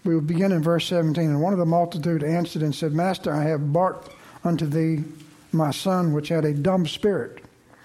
We will begin in verse 17. And one of the multitude answered and said, Master, I have brought unto thee my son, which had a dumb spirit.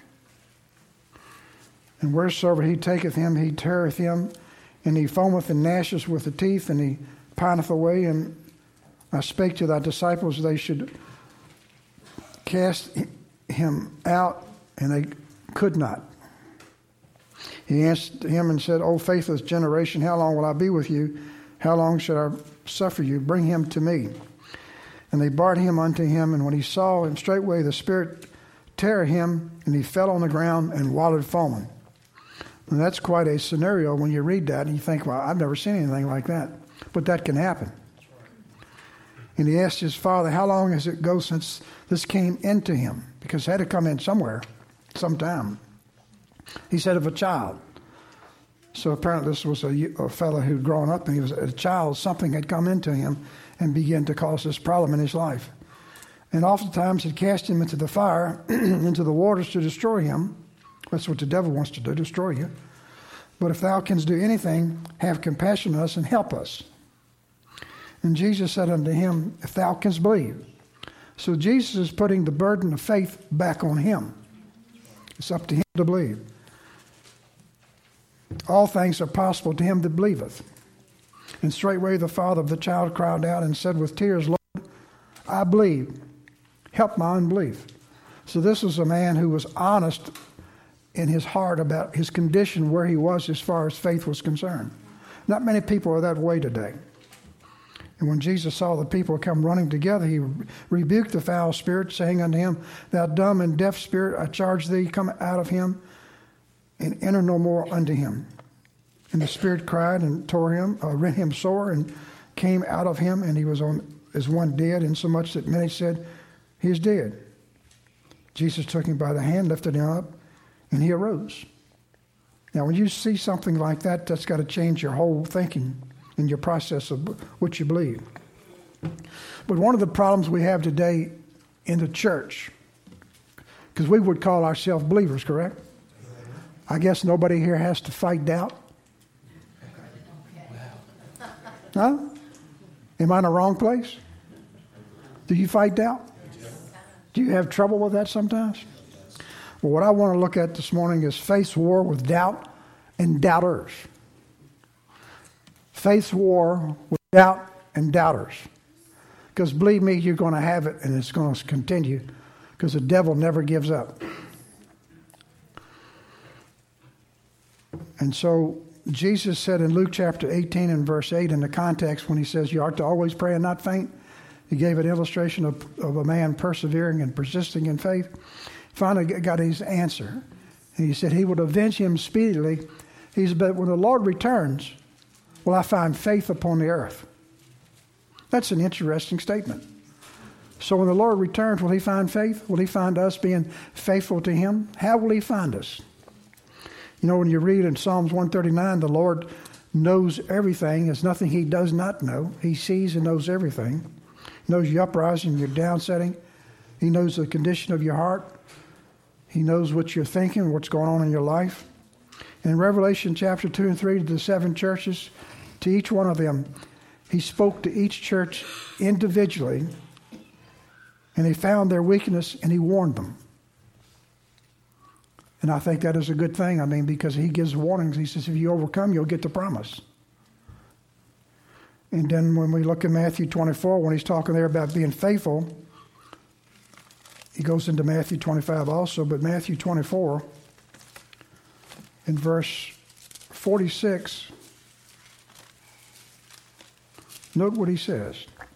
And wheresoever he taketh him, he teareth him, and he foameth and gnasheth with the teeth, and he pineth away. And I spake to thy disciples they should cast him out, and they could not. He answered him and said, O faithless generation, how long will I be with you? How long should I suffer you? Bring him to me. And they brought him unto him, and when he saw him, straightway the spirit tear him, and he fell on the ground and wallowed foaming. And that's quite a scenario when you read that, and you think, well, I've never seen anything like that. But that can happen. And he asked his father, how long has it go since this came into him? Because it had to come in somewhere, sometime. He said of a child. So apparently this was a fellow who'd grown up, and he was a child. Something had come into him and began to cause this problem in his life. And oftentimes it cast him into the fire, into the waters to destroy him. That's what the devil wants to do, destroy you. But if thou canst do anything, have compassion on us and help us. And Jesus said unto him, if thou canst believe. So Jesus is putting the burden of faith back on him. It's up to him to believe. All things are possible to him that believeth. And straightway the father of the child cried out and said with tears, Lord, I believe. Help my unbelief. So this was a man who was honest in his heart about his condition, where he was as far as faith was concerned. Not many people are that way today. And when Jesus saw the people come running together, he rebuked the foul spirit, saying unto him, Thou dumb and deaf spirit, I charge thee, come out of him, and enter no more unto him. And the spirit cried and tore him, rent him sore, and came out of him, and he was as one dead, insomuch that many said, He is dead. Jesus took him by the hand, lifted him up, and he arose. Now, when you see something like that, that's got to change your whole thinking and your process of what you believe. But one of the problems we have today in the church, because we would call ourselves believers, correct? I guess nobody here has to fight doubt. Huh? Am I in the wrong place? Do you fight doubt? Do you have trouble with that sometimes? Well, what I want to look at this morning is faith's war with doubt and doubters. Faith's war with doubt and doubters. Because believe me, you're going to have it, and it's going to continue, because the devil never gives up. And so Jesus said in Luke chapter 18 and verse 8, in the context when he says you ought to always pray and not faint, he gave an illustration of a man persevering and persisting in faith. Finally got his answer. And he said he would avenge him speedily. He said, but when the Lord returns, will I find faith upon the earth? That's an interesting statement. So when the Lord returns, will he find faith? Will he find us being faithful to him? How will he find us? You know, when you read in Psalms 139, the Lord knows everything. There's nothing he does not know. He sees and knows everything. He knows your uprising, your downsetting. He knows the condition of your heart. He knows what you're thinking, what's going on in your life. In Revelation chapter 2 and 3, to the 7 churches, to each one of them, he spoke to each church individually, and he found their weakness, and he warned them. And I think that is a good thing. I mean, because he gives warnings. He says, if you overcome, you'll get the promise. And then when we look at Matthew 24, when he's talking there about being faithful, he goes into Matthew 25 also, but Matthew 24, in verse 46, note what he says.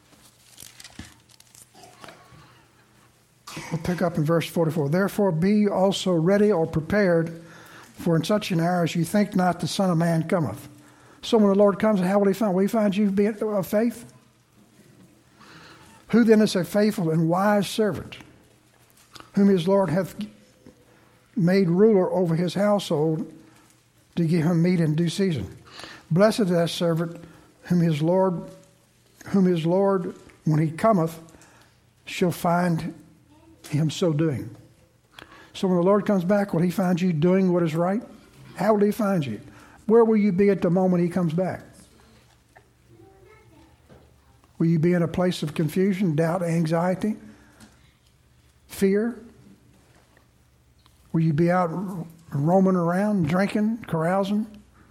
We'll pick up in verse 44. Therefore be also ready or prepared, for in such an hour as you think not, the Son of Man cometh. So when the Lord comes, how will he find? Will he find you being of faith? Who then is a faithful and wise servant, whom his Lord hath made ruler over his household, to give him meat in due season? Blessed is that servant whom his Lord, when he cometh, shall find him so doing. So when the Lord comes back, will he find you doing what is right? How will he find you? Where will you be at the moment he comes back? Will you be in a place of confusion, doubt, anxiety, fear? Will you be out roaming around, drinking, carousing,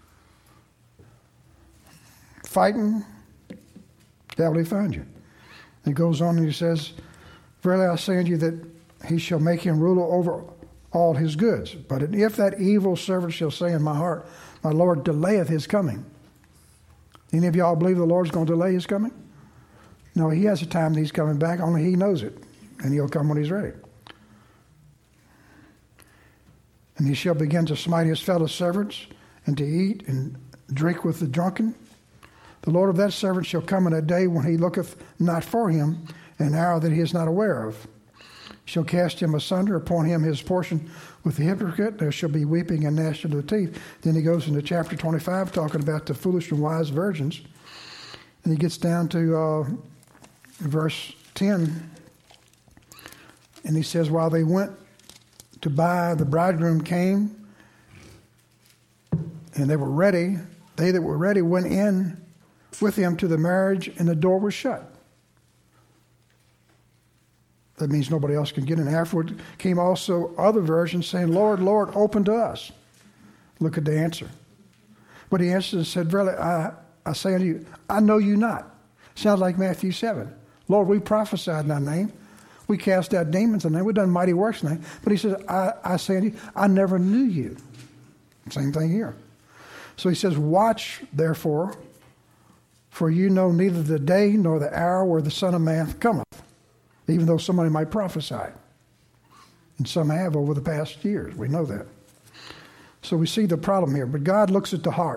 fighting? How will he find you? He goes on and he says, verily I say unto you that he shall make him ruler over all his goods. But if that evil servant shall say in my heart, my Lord delayeth his coming. Any of y'all believe the Lord's going to delay his coming? No, he has a time that he's coming back, only he knows it. And he'll come when he's ready. And he shall begin to smite his fellow servants, and to eat and drink with the drunken. The Lord of that servant shall come in a day when he looketh not for him, an hour that he is not aware of. Shall cast him asunder, appoint him his portion with the hypocrite. There shall be weeping and gnashing of the teeth. Then he goes into chapter 25, talking about the foolish and wise virgins. And he gets down to verse 10. And he says, while they went to buy, the bridegroom came, and they were ready. They that were ready went in with him to the marriage, and the door was shut. That means nobody else can get in. Afterward came also other versions saying, Lord, Lord, open to us. Look at the answer. But he answered and said, verily, I say unto you, I know you not. Sounds like Matthew 7. Lord, we prophesied in thy name. We cast out demons in thy name. We've done mighty works in thy name. But he says, I say unto you, I never knew you. Same thing here. So he says, watch, therefore, for you know neither the day nor the hour where the Son of Man cometh. Even though somebody might prophesy. And some have over the past years. We know that. So we see the problem here. But God looks at the heart.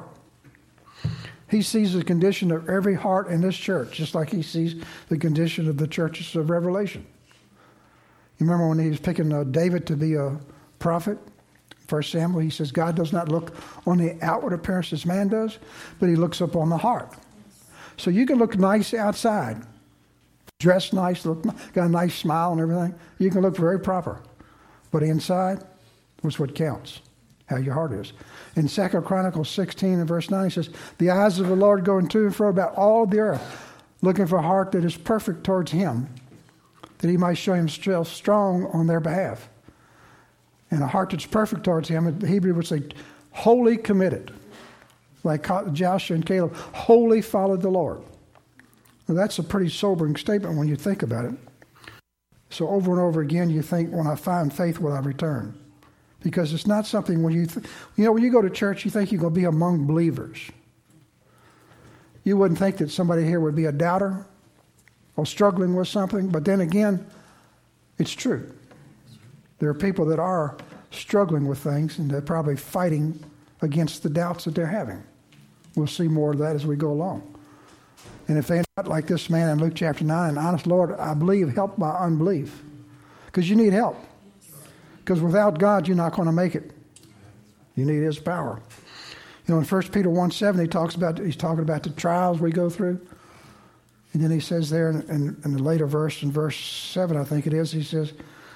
He sees the condition of every heart in this church, just like he sees the condition of the churches of Revelation. You remember when he was picking David to be a prophet? 1 Samuel, he says, God does not look on the outward appearance as man does, but he looks up on the heart. So you can look nice outside. Dressed nice, got a nice smile and everything. You can look very proper. But inside, what's what counts? How your heart is. In 2 Chronicles 16 and verse 9, he says, the eyes of the Lord going to and fro about all the earth, looking for a heart that is perfect towards him, that he might show himself strong on their behalf. And a heart that's perfect towards him, in Hebrew would say, wholly committed. Like Joshua and Caleb, wholly followed the Lord. Well, that's a pretty sobering statement when you think about it. So over and over again, you think, when I find faith, will I return? Because it's not something when when you go to church, you think you're going to be among believers. You wouldn't think that somebody here would be a doubter or struggling with something. But then again, it's true. There are people that are struggling with things, and they're probably fighting against the doubts that they're having. We'll see more of that as we go along. And if they're not like this man in Luke chapter 9, honest Lord, I believe, help my unbelief. Because you need help. Because without God, you're not going to make it. You need his power. You know, in 1 Peter 1:7, he's talking about the trials we go through. And then he says there in the later verse, in verse 7, I think it is, he says,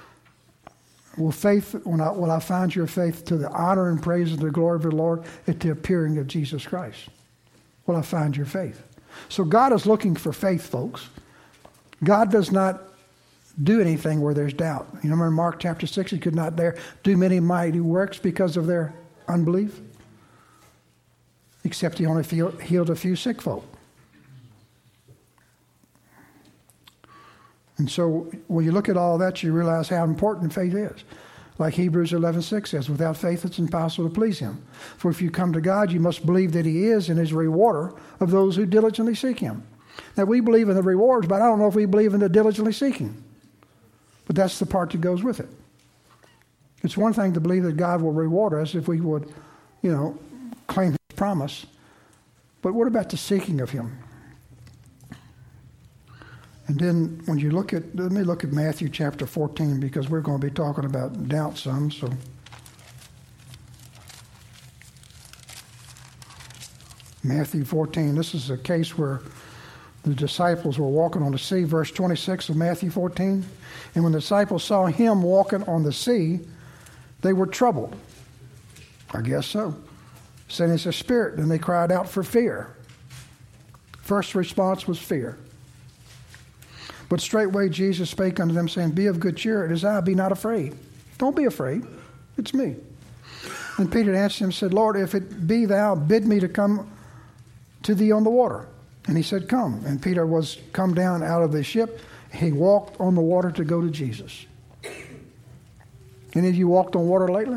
will I find your faith to the honor and praise of the glory of the Lord at the appearing of Jesus Christ? Will I find your faith? So God is looking for faith, folks. God does not do anything where there's doubt. You remember in Mark chapter 6, he could not there do many mighty works because of their unbelief. Except he only healed a few sick folk. And so when you look at all that, you realize how important faith is. Like Hebrews 11:6 says, without faith it's impossible to please him. For if you come to God, you must believe that he is and is a rewarder of those who diligently seek him. Now we believe in the rewards, but I don't know if we believe in the diligently seeking. But that's the part that goes with it. It's one thing to believe that God will reward us if we would, claim his promise. But what about the seeking of him? And then when you let me look at Matthew chapter 14, because we're going to be talking about doubt some. So Matthew 14, this is a case where the disciples were walking on the sea, verse 26 of Matthew 14. And when the disciples saw him walking on the sea, they were troubled. I guess so. Saying it's a spirit. And they cried out for fear. First response was fear. But straightway Jesus spake unto them, saying, Be of good cheer, it is I, be not afraid. Don't be afraid, it's me. And Peter answered him and said, Lord, if it be thou, bid me to come to thee on the water. And he said, Come. And Peter was come down out of the ship. He walked on the water to go to Jesus. Any of you walked on water lately?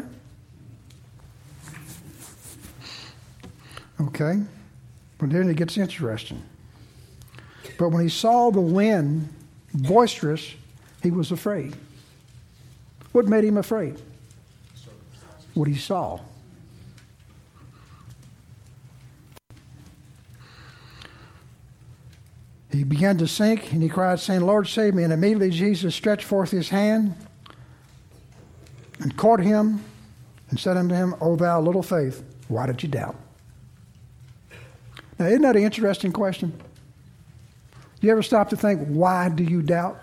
Okay. But then it gets interesting. But when he saw the wind boisterous, he was afraid. What made him afraid? What he saw. He began to sink, and he cried, saying, Lord, save me. And immediately Jesus stretched forth his hand and caught him and said unto him, O thou little faith, why did you doubt? Now, isn't that an interesting question? You ever stop to think, why do you doubt?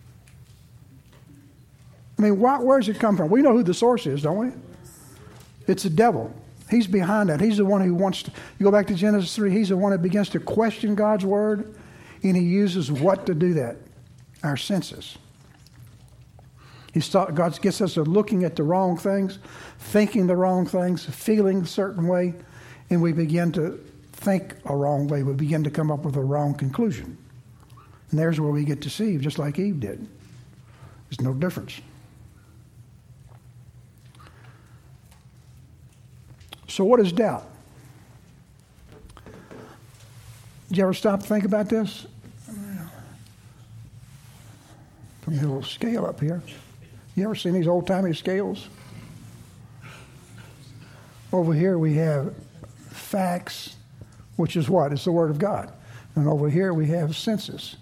I mean, where does it come from? We know who the source is, don't we? It's the devil. He's behind that. He's the one who wants to, you go back to Genesis 3, he's the one that begins to question God's word, and he uses what to do that? Our senses. God gets us to looking at the wrong things, thinking the wrong things, feeling a certain way, and we begin to think a wrong way. We begin to come up with a wrong conclusion. And there's where we get deceived, just like Eve did. There's no difference. So what is doubt? Did you ever stop to think about this? Put me a little scale up here. You ever seen these old-timey scales? Over here we have facts, which is what? It's the Word of God. And over here we have senses,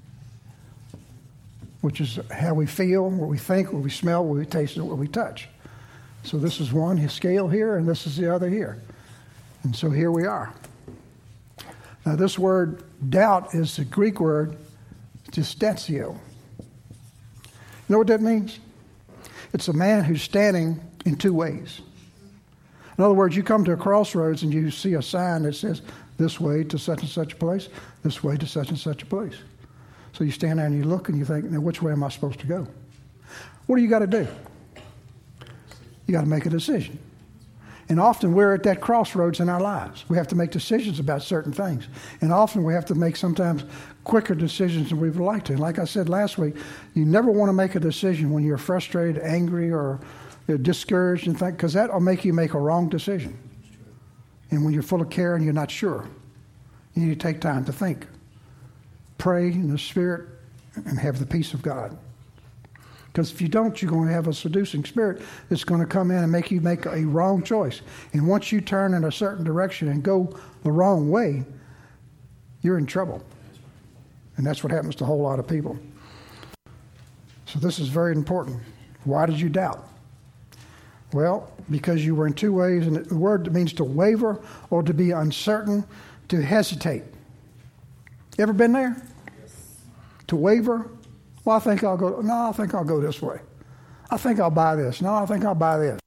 which is how we feel, what we think, what we smell, what we taste, and what we touch. So this is one his scale here, and this is the other here. And so here we are. Now this word doubt is the Greek word distentio. You know what that means? It's a man who's standing in two ways. In other words, you come to a crossroads and you see a sign that says this way to such and such a place, this way to such and such a place. So you stand there and you look and you think, now which way am I supposed to go? What do you got to do? You got to make a decision. And often we're at that crossroads in our lives. We have to make decisions about certain things. And often we have to make sometimes quicker decisions than we would like to. And like I said last week, you never want to make a decision when you're frustrated, angry, or discouraged, and think, because that will make you make a wrong decision. And when you're full of care and you're not sure, you need to take time to think. Pray in the Spirit and have the peace of God. Because if you don't, you're going to have a seducing spirit that's going to come in and make you make a wrong choice. And once you turn in a certain direction and go the wrong way, you're in trouble. And that's what happens to a whole lot of people. So this is very important. Why did you doubt? Well, because you were in two ways, and the word means to waver or to be uncertain, to hesitate. You ever been there? Yes. To waver? Well, I think I'll go. No, I think I'll go this way. I think I'll buy this. No, I think I'll buy this.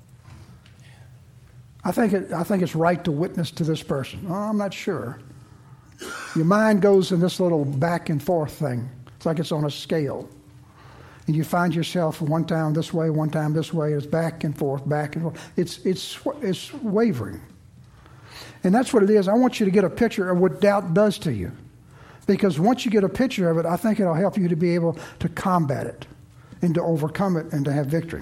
I think it's right to witness to this person. Oh, I'm not sure. Your mind goes in this little back and forth thing. It's like it's on a scale. And you find yourself one time this way, one time this way. It's back and forth, back and forth. It's wavering. And that's what it is. I want you to get a picture of what doubt does to you. Because once you get a picture of it, I think it'll help you to be able to combat it and to overcome it and to have victory.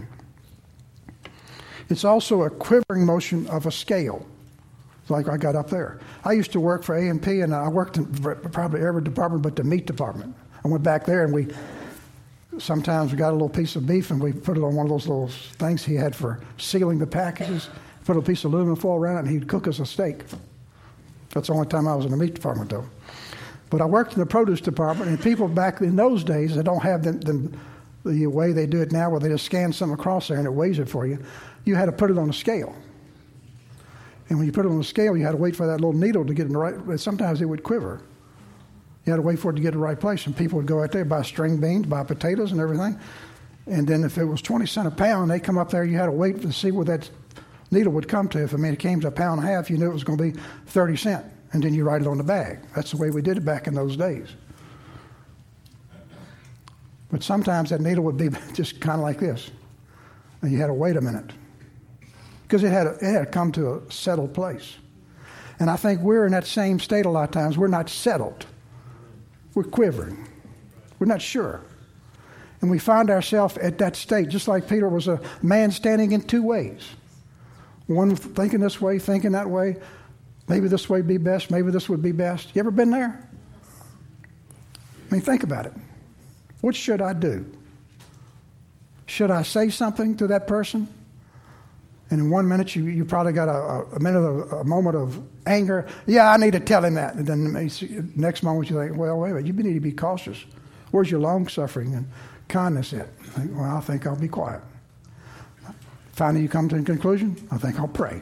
It's also a quivering motion of a scale, like I got up there. I used to work for A&P, and I worked in probably every department but the meat department. I went back there, and sometimes we got a little piece of beef, and we put it on one of those little things he had for sealing the packages, put a piece of aluminum foil around it, and he'd cook us a steak. That's the only time I was in the meat department, though. But I worked in the produce department, and people back in those days, they don't have the way they do it now, where they just scan something across there and it weighs it for you. You had to put it on a scale. And when you put it on a scale, you had to wait for that little needle to get in the right. Sometimes it would quiver. You had to wait for it to get in the right place. And people would go out there, buy string beans, buy potatoes and everything. And then if it was 20 cents a pound, they come up there, you had to wait to see where that needle would come to. If it came to £1.50 pound, you knew it was going to be 30 cents. And then you write it on the bag. That's the way we did it back in those days. But sometimes that needle would be just kind of like this. And you had to wait a minute. Because it had to come to a settled place. And I think we're in that same state a lot of times. We're not settled. We're quivering. We're not sure. And we find ourselves at that state, just like Peter was a man standing in two ways. One thinking this way, thinking that way. Maybe this way would be best. Maybe this would be best. You ever been there? I mean, think about it. What should I do? Should I say something to that person? And in 1 minute, you probably got a moment of anger. Yeah, I need to tell him that. And then the next moment you think, well, wait a minute, you need to be cautious. Where's your long-suffering and kindness at? I think, well, I think I'll be quiet. Finally, you come to a conclusion, I think I'll pray.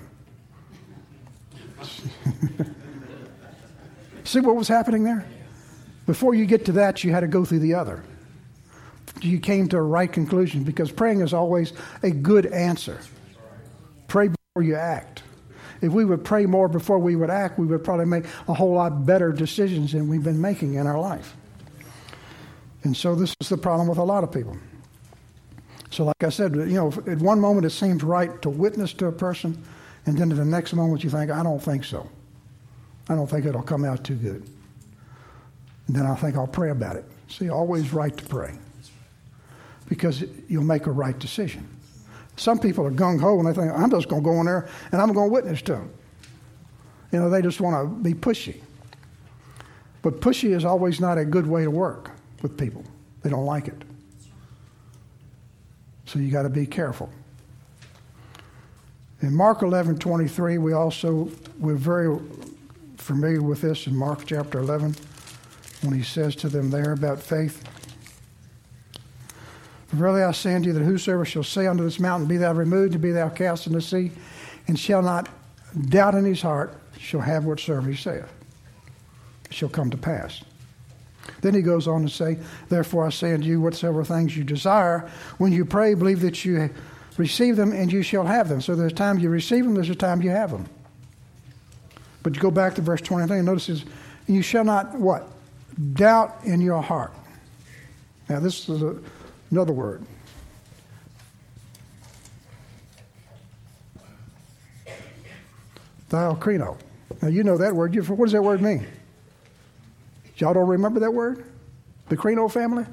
See what was happening there? Before you get to that, you had to go through the other. You came to a right conclusion, because praying is always a good answer. Pray before you act. If we would pray more before we would act, we would probably make a whole lot better decisions than we've been making in our life. And so this is the problem with a lot of people. So like I said, at one moment it seems right to witness to a person, and then at the next moment you think, I don't think so. I don't think it'll come out too good. And then I think I'll pray about it. See, always right to pray. Because you'll make a right decision. Some people are gung-ho and they think, I'm just going to go in there and I'm going to witness to them. They just want to be pushy. But pushy is always not a good way to work with people. They don't like it. So you got to be careful. In Mark 11:23, we're very familiar with this in Mark chapter 11, when he says to them there about faith. Verily I say unto you that whosoever shall say unto this mountain, be thou removed, and be thou cast into the sea, and shall not doubt in his heart, shall have whatsoever he saith. It shall come to pass. Then he goes on to say, therefore I say unto you, whatsoever things you desire, when you pray, believe that you receive them, and you shall have them. So there's a time you receive them, there's a time you have them. But you go back to verse 23, and notice this, you shall not, what? Doubt in your heart. Now this is another word. Diakrino. Now you know that word. What does that word mean? Y'all don't remember that word? The Crino family?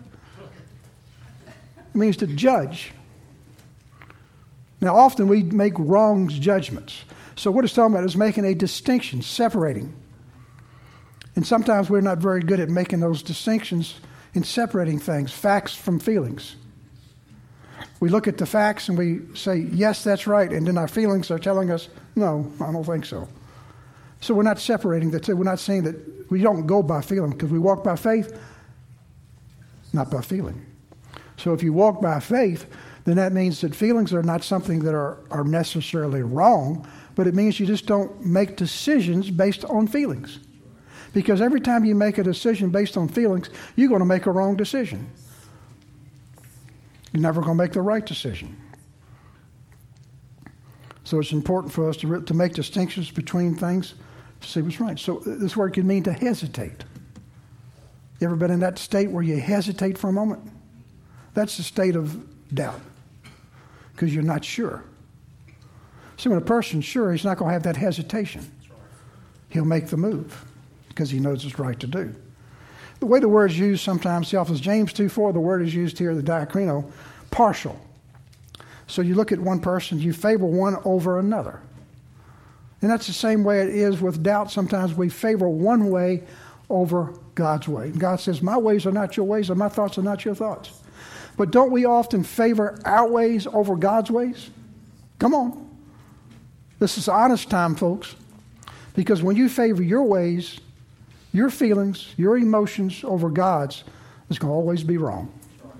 It means to judge. Now often we make wrong judgments. So what it's talking about is making a distinction, separating. And sometimes we're not very good at making those distinctions in separating things, facts from feelings. We look at the facts and we say, yes, that's right. And then our feelings are telling us, no, I don't think so. So we're not separating the two. We're not saying that we don't go by feeling, because we walk by faith, not by feeling. So if you walk by faith, then that means that feelings are not something that are necessarily wrong, but it means you just don't make decisions based on feelings. Because every time you make a decision based on feelings, you're going to make a wrong decision. You're never going to make the right decision. So it's important for us to make distinctions between things to see what's right. So this word can mean to hesitate. You ever been in that state where you hesitate for a moment? That's the state of doubt, because you're not sure. See, when a person's sure, he's not going to have that hesitation. He'll make the move because he knows it's right to do. The way the word is used sometimes, as James 2:4, the word is used here, the diakrino, partial. So you look at one person, you favor one over another. And that's the same way it is with doubt. Sometimes we favor one way over God's way. And God says, my ways are not your ways, and my thoughts are not your thoughts. But don't we often favor our ways over God's ways? Come on. This is honest time, folks. Because when you favor your ways, your feelings, your emotions over God's, it's going to always be wrong.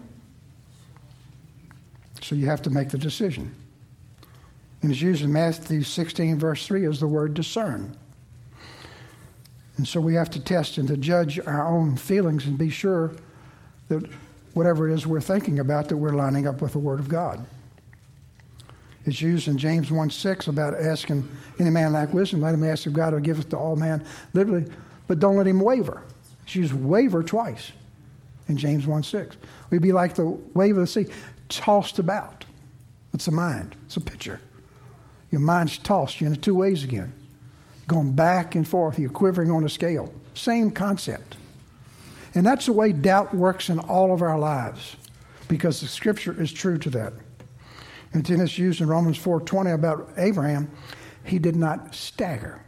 So you have to make the decision. And it's used in Matthew 16, verse 3 as the word discern. And so we have to test and to judge our own feelings and be sure that whatever it is we're thinking about, that we're lining up with the Word of God. It's used in James 1:6 about asking any man lack wisdom, let him ask of God who giveth to all man liberally, but don't let him waver. It's used waver twice. in James 1:6. We'd be like the wave of the sea, tossed about. It's a mind. It's a picture. Your mind's tossed. You're in the two ways again. Going back and forth. You're quivering on a scale. Same concept. And that's the way doubt works in all of our lives, because the Scripture is true to that. And then it's used in Romans 4:20 about Abraham. He did not stagger.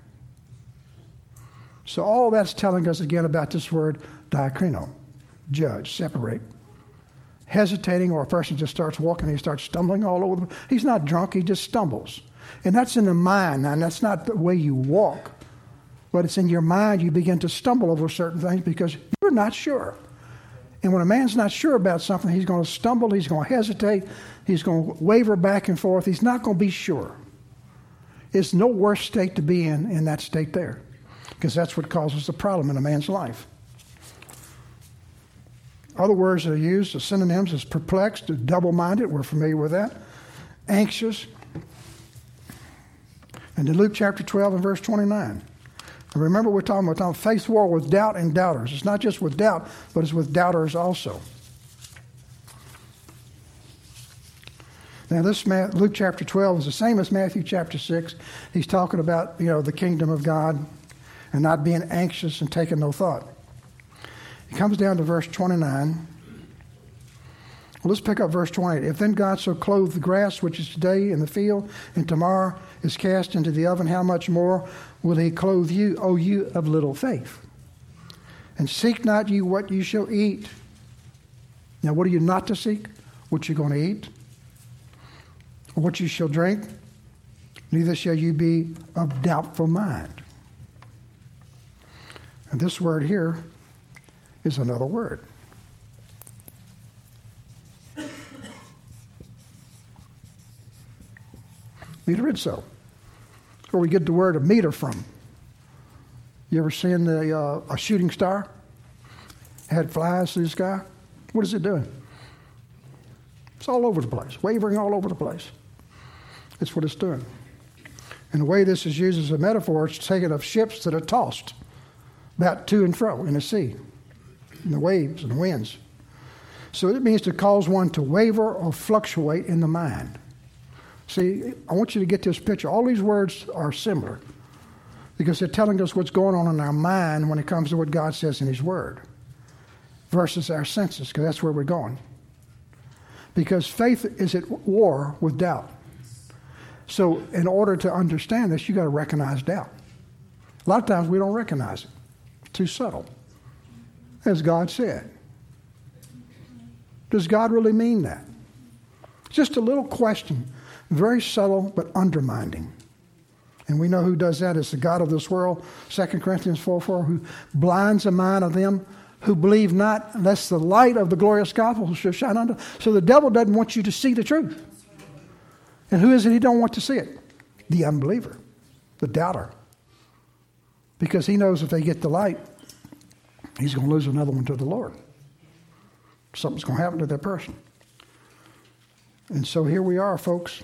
So all that's telling us again about this word diakrino, judge, separate. Hesitating, or a person just starts walking, he starts stumbling all over. He's not drunk, he just stumbles. And that's in the mind, and that's not the way you walk, but it's in your mind. You begin to stumble over certain things because you're not sure. And when a man's not sure about something, he's going to stumble, he's going to hesitate, he's going to waver back and forth. He's not going to be sure. It's no worse state to be in that state there, because that's what causes the problem in a man's life. Other words that are used as synonyms is perplexed, double-minded. We're familiar with that. Anxious. And in Luke chapter 12 and verse 29. And remember, we're talking about faith war with doubt and doubters. It's not just with doubt, but it's with doubters also. Now, this Luke chapter 12 is the same as Matthew chapter 6. He's talking about, the kingdom of God and not being anxious and taking no thought. It comes down to verse 29. Well, let's pick up verse 28. If then God so clothed the grass which is today in the field and tomorrow is cast into the oven, how much more will he clothe you, O you of little faith? And seek not you what you shall eat. Now, what are you not to seek? What you're going to eat, or what you shall drink. Neither shall you be of doubtful mind. And this word here is another word. Meteorizo. Where we get the word a meter from. You ever seen a shooting star? Had flies through the sky? What is it doing? It's all over the place, wavering all over the place. That's what it's doing. And the way this is used as a metaphor, it's taken of ships that are tossed about to and fro in the sea, in the waves and the winds. So it means to cause one to waver or fluctuate in the mind. See, I want you to get this picture. All these words are similar because they're telling us what's going on in our mind when it comes to what God says in His Word versus our senses, because that's where we're going. Because faith is at war with doubt. So in order to understand this, you got to recognize doubt. A lot of times we don't recognize it. It's too subtle. As God said. Does God really mean that? Just a little question. Very subtle but undermining. And we know who does that. It's the God of this world, 2 Corinthians 4:4, who blinds the mind of them who believe not, unless the light of the glorious gospel shall shine unto. So the devil doesn't want you to see the truth. And who is it he don't want to see it? The unbeliever, the doubter. Because he knows if they get the light, he's going to lose another one to the Lord. Something's going to happen to that person. And so here we are, folks.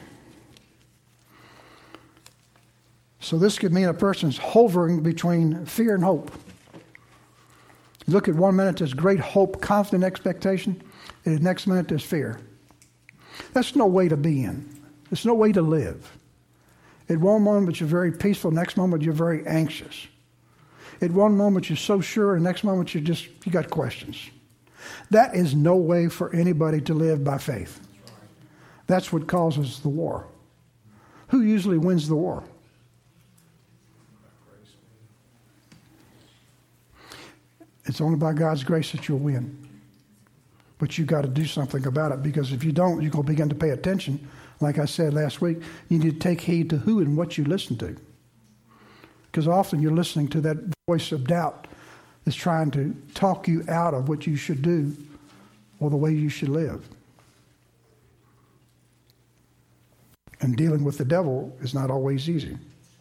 So this could mean a person's hovering between fear and hope. You look at 1 minute, there's great hope, confident expectation, and the next minute there's fear. That's no way to be in. It's no way to live. At one moment you're very peaceful, next moment you're very anxious. At one moment you're so sure, and next moment you got questions. That is no way for anybody to live by faith. That's what causes the war. Who usually wins the war? It's only by God's grace that you'll win. But you've got to do something about it, because if you don't, you're going to begin to pay attention. Like I said last week, you need to take heed to who and what you listen to. Because often you're listening to that voice of doubt that's trying to talk you out of what you should do or the way you should live. And dealing with the devil is not always easy.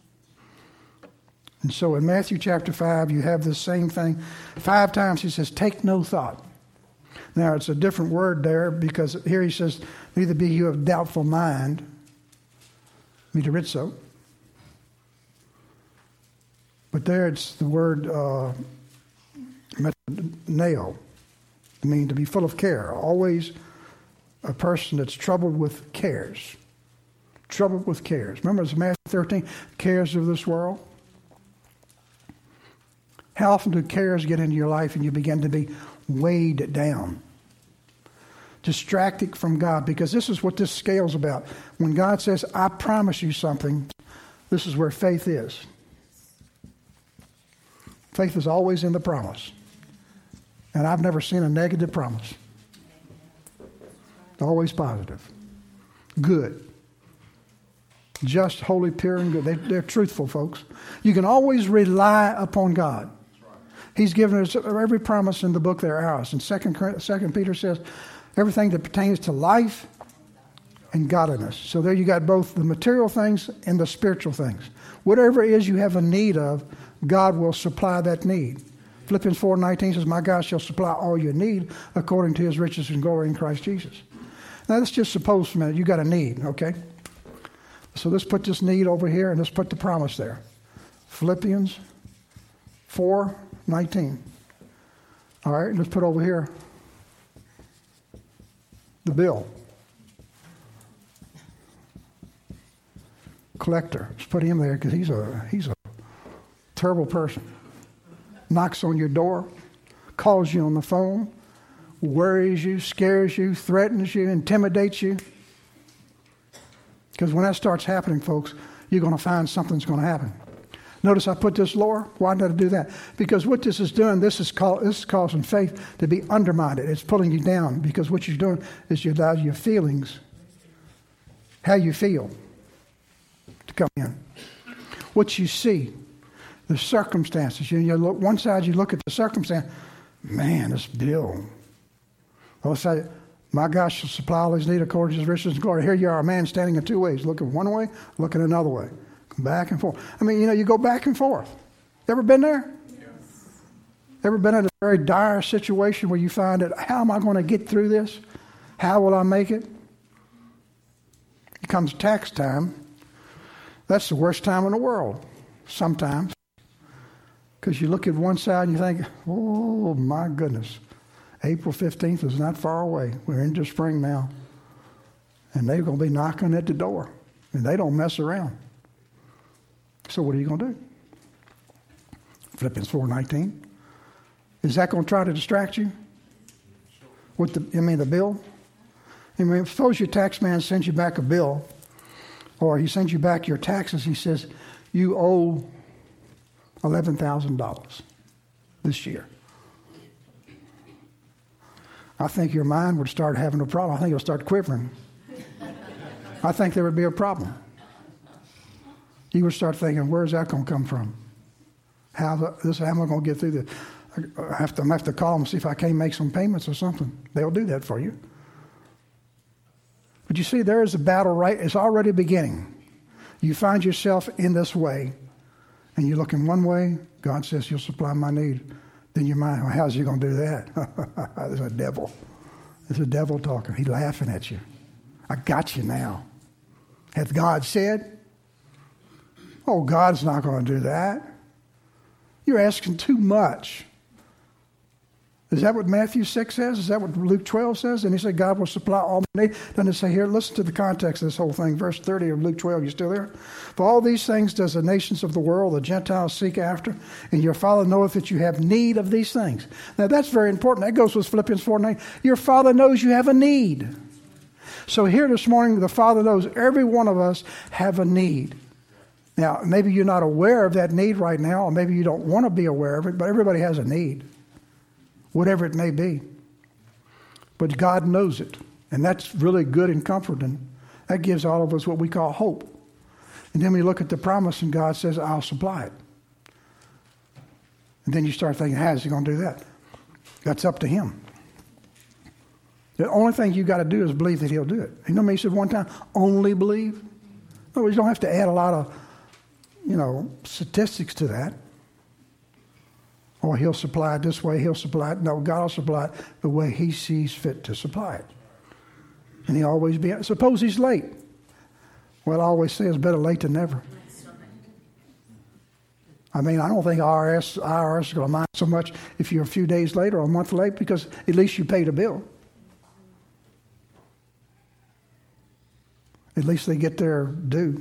And so in Matthew chapter 5, you have this same thing. 5 times he says, take no thought. Now, it's a different word there, because here he says, neither be you of doubtful mind, meteorizo. But there it's the word metaneo, I mean, to be full of care. Always a person that's troubled with cares. Troubled with cares. Remember, it's Matthew 13, cares of this world. How often do cares get into your life and you begin to be weighed down? Distracted from God, because this is what this scale's about. When God says, I promise you something, this is where faith is. Faith is always in the promise. And I've never seen a negative promise. Always positive. Good. Just, holy, pure, and good. They're truthful, folks. You can always rely upon God. He's given us every promise in the book there ours. And 2 Peter says, everything that pertains to life and godliness. So there you got both the material things and the spiritual things. Whatever it is you have a need of, God will supply that need. Philippians 4:19 says, my God shall supply all your need according to his riches and glory in Christ Jesus. Now let's just suppose for a minute you got a need, okay? So let's put this need over here and let's put the promise there. Philippians 4:19. All right, let's put over here the bill. Collector. Let's put him there because he's a terrible person. Knocks on your door, calls you on the phone, worries you, scares you, threatens you, intimidates you. Because when that starts happening, folks, you're going to find something's going to happen. Notice I put this lower. Why did I do that? Because what this is doing, this is causing faith to be undermined. It's pulling you down because what you're doing is you allow your feelings, how you feel, to come in. What you see, the circumstances. You look one side, you look at the circumstance. Man, this bill. Other side, my God shall supply all his need according to his riches and glory. Here you are, a man standing in two ways, looking one way, looking another way. Back and forth. I mean, you go back and forth. Ever been there? Yes. Ever been in a very dire situation where you find that, how am I going to get through this? How will I make it? It comes tax time. That's the worst time in the world, sometimes. Because you look at one side and you think, oh, my goodness. April 15th is not far away. We're into spring now. And they're going to be knocking at the door. And they don't mess around. So what are you going to do? Philippians 4:19. Is that going to try to distract you? With the bill? I mean, suppose your tax man sends you back a bill, or he sends you back your taxes. He says, you owe $11,000 this year. I think your mind would start having a problem. I think it'll start quivering. I think there would be a problem. You would start thinking, where's that going to come from? How am I going to get through this? I have to call them and see if I can't make some payments or something. They'll do that for you. But you see, there is a battle, right? It's already beginning. You find yourself in this way, and you look in one way, God says, you'll supply my need. Then your mind, well, how's he going to do that? There's a devil. There's a devil talking. He's laughing at you. I got you now. Hath God said? Oh, God's not going to do that. You're asking too much. Is that what Matthew 6 says? Is that what Luke 12 says? And he said, God will supply all my need. Doesn't it say here, listen to the context of this whole thing. Verse 30 of Luke 12, you still there? For all these things does the nations of the world, the Gentiles, seek after, and your Father knoweth that you have need of these things. Now that's very important. That goes with Philippians 4:9. Your Father knows you have a need. So here this morning, the Father knows every one of us have a need. Now, maybe you're not aware of that need right now, or maybe you don't want to be aware of it, but everybody has a need, whatever it may be. But God knows it, and that's really good and comforting. That gives all of us what we call hope. And then we look at the promise, and God says, I'll supply it. And then you start thinking, how is he going to do that? That's up to him. The only thing you got to do is believe that he'll do it. You know what he said one time? Only believe. No, you don't have to add a lot of statistics to that. Or he'll supply it this way, he'll supply it. No, God will supply it the way he sees fit to supply it. And he'll always be, suppose he's late. Well, I always say it's better late than never. I mean, I don't think IRS is going to mind so much if you're a few days late or a month late, because at least you paid a bill. At least they get their due.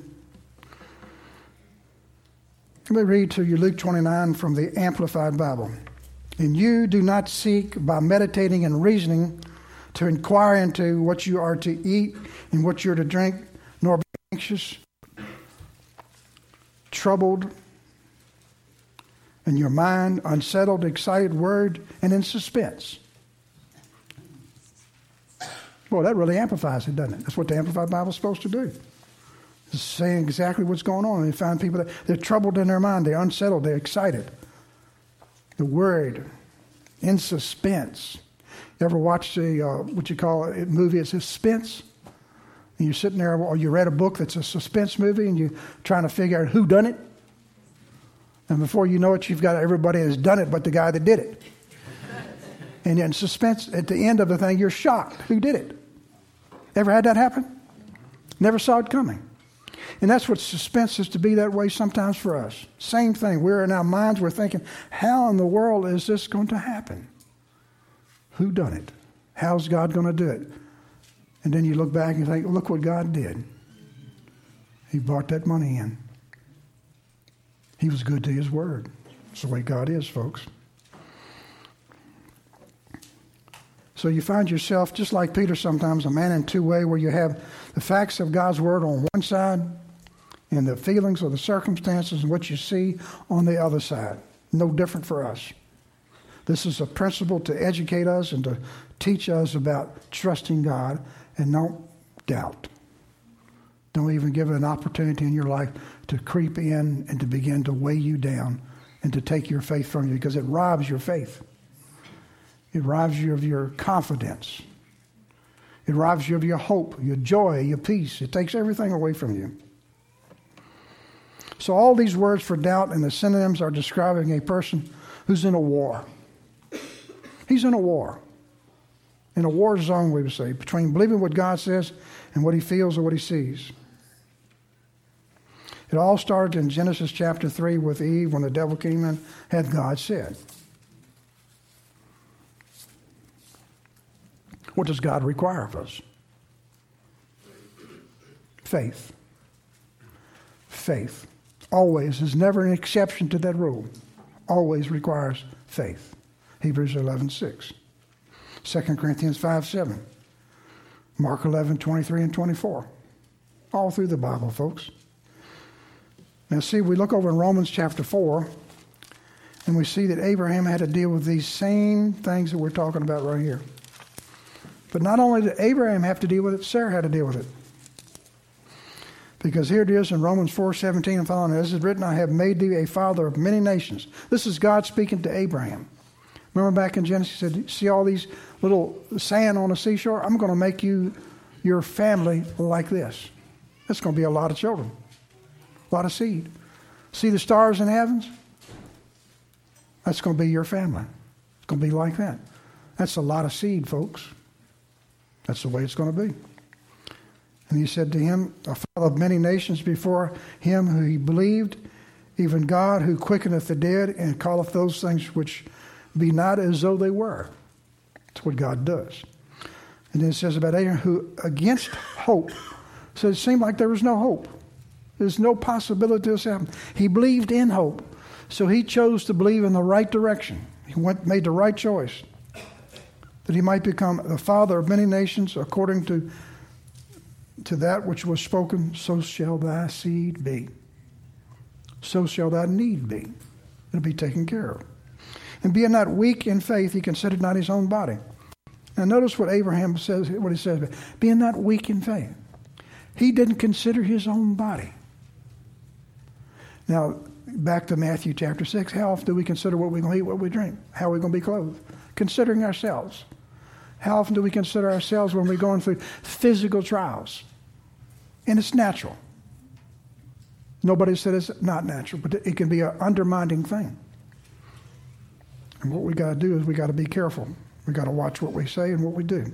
Let me read to you Luke 29 from the Amplified Bible. And you do not seek by meditating and reasoning to inquire into what you are to eat and what you are to drink, nor be anxious, troubled, in your mind, unsettled, excited, worried, and in suspense. Boy, that really amplifies it, doesn't it? That's what the Amplified Bible is supposed to do. It's saying exactly what's going on. And you find people that they're troubled in their mind, they're unsettled, they're excited, they're worried, in suspense. You ever watch what you call a movie as suspense? And you're sitting there, or you read a book that's a suspense movie, and you're trying to figure out who done it. And before you know it, you've got everybody that's done it but the guy that did it. And in suspense, at the end of the thing, you're shocked. Who did it? Ever had that happen? Never saw it coming. And that's what suspense is to be that way sometimes for us. Same thing. We're in our minds, we're thinking, how in the world is this going to happen? Who done it? How's God going to do it? And then you look back and think, look what God did. He brought that money in. He was good to his word. That's the way God is, folks. So you find yourself, just like Peter sometimes, a man in two ways, where you have the facts of God's word on one side and the feelings or the circumstances and what you see on the other side. No different for us. This is a principle to educate us and to teach us about trusting God and don't doubt. Don't even give it an opportunity in your life to creep in and to begin to weigh you down and to take your faith from you, because it robs your faith. It robs you of your confidence. It robs you of your hope, your joy, your peace. It takes everything away from you. So all these words for doubt and the synonyms are describing a person who's in a war. He's in a war. In a war zone, we would say, between believing what God says and what he feels or what he sees. It all started in Genesis chapter 3 with Eve when the devil came in, had God said. What does God require of us? Faith. Faith. Always. There's never an exception to that rule. Always requires faith. Hebrews 11:6. 2 Corinthians 5:7. Mark 11:23 and 24. All through the Bible, folks. Now see, we look over in Romans chapter 4, and we see that Abraham had to deal with these same things that we're talking about right here. But not only did Abraham have to deal with it, Sarah had to deal with it. Because here it is in Romans 4:17 and following, as is written, I have made thee a father of many nations. This is God speaking to Abraham. Remember back in Genesis, he said, see all these little sand on the seashore? I'm going to make you, your family like this. That's going to be a lot of children, a lot of seed. See the stars in the heavens? That's going to be your family. It's going to be like that. That's a lot of seed, folks. That's the way it's going to be. And he said to him, a father of many nations before him who he believed, even God who quickeneth the dead and calleth those things which be not as though they were. That's what God does. And then it says about Abraham, who against hope, so it seemed like there was no hope. There's no possibility of this happening. He believed in hope. So he chose to believe in the right direction. He made the right choice. That he might become the father of many nations according to that which was spoken, so shall thy seed be. So shall thy need be. It'll be taken care of. And being not weak in faith, he considered not his own body. Now notice what Abraham says, what he says, being not weak in faith. He didn't consider his own body. Now, back to Matthew chapter 6, how often do we consider what we're going to eat, what we drink? How are we going to be clothed? Considering ourselves. How often do we consider ourselves when we're going through physical trials? And it's natural. Nobody said it's not natural, but it can be an undermining thing. And what we got to do is we got to be careful. We got to watch what we say and what we do.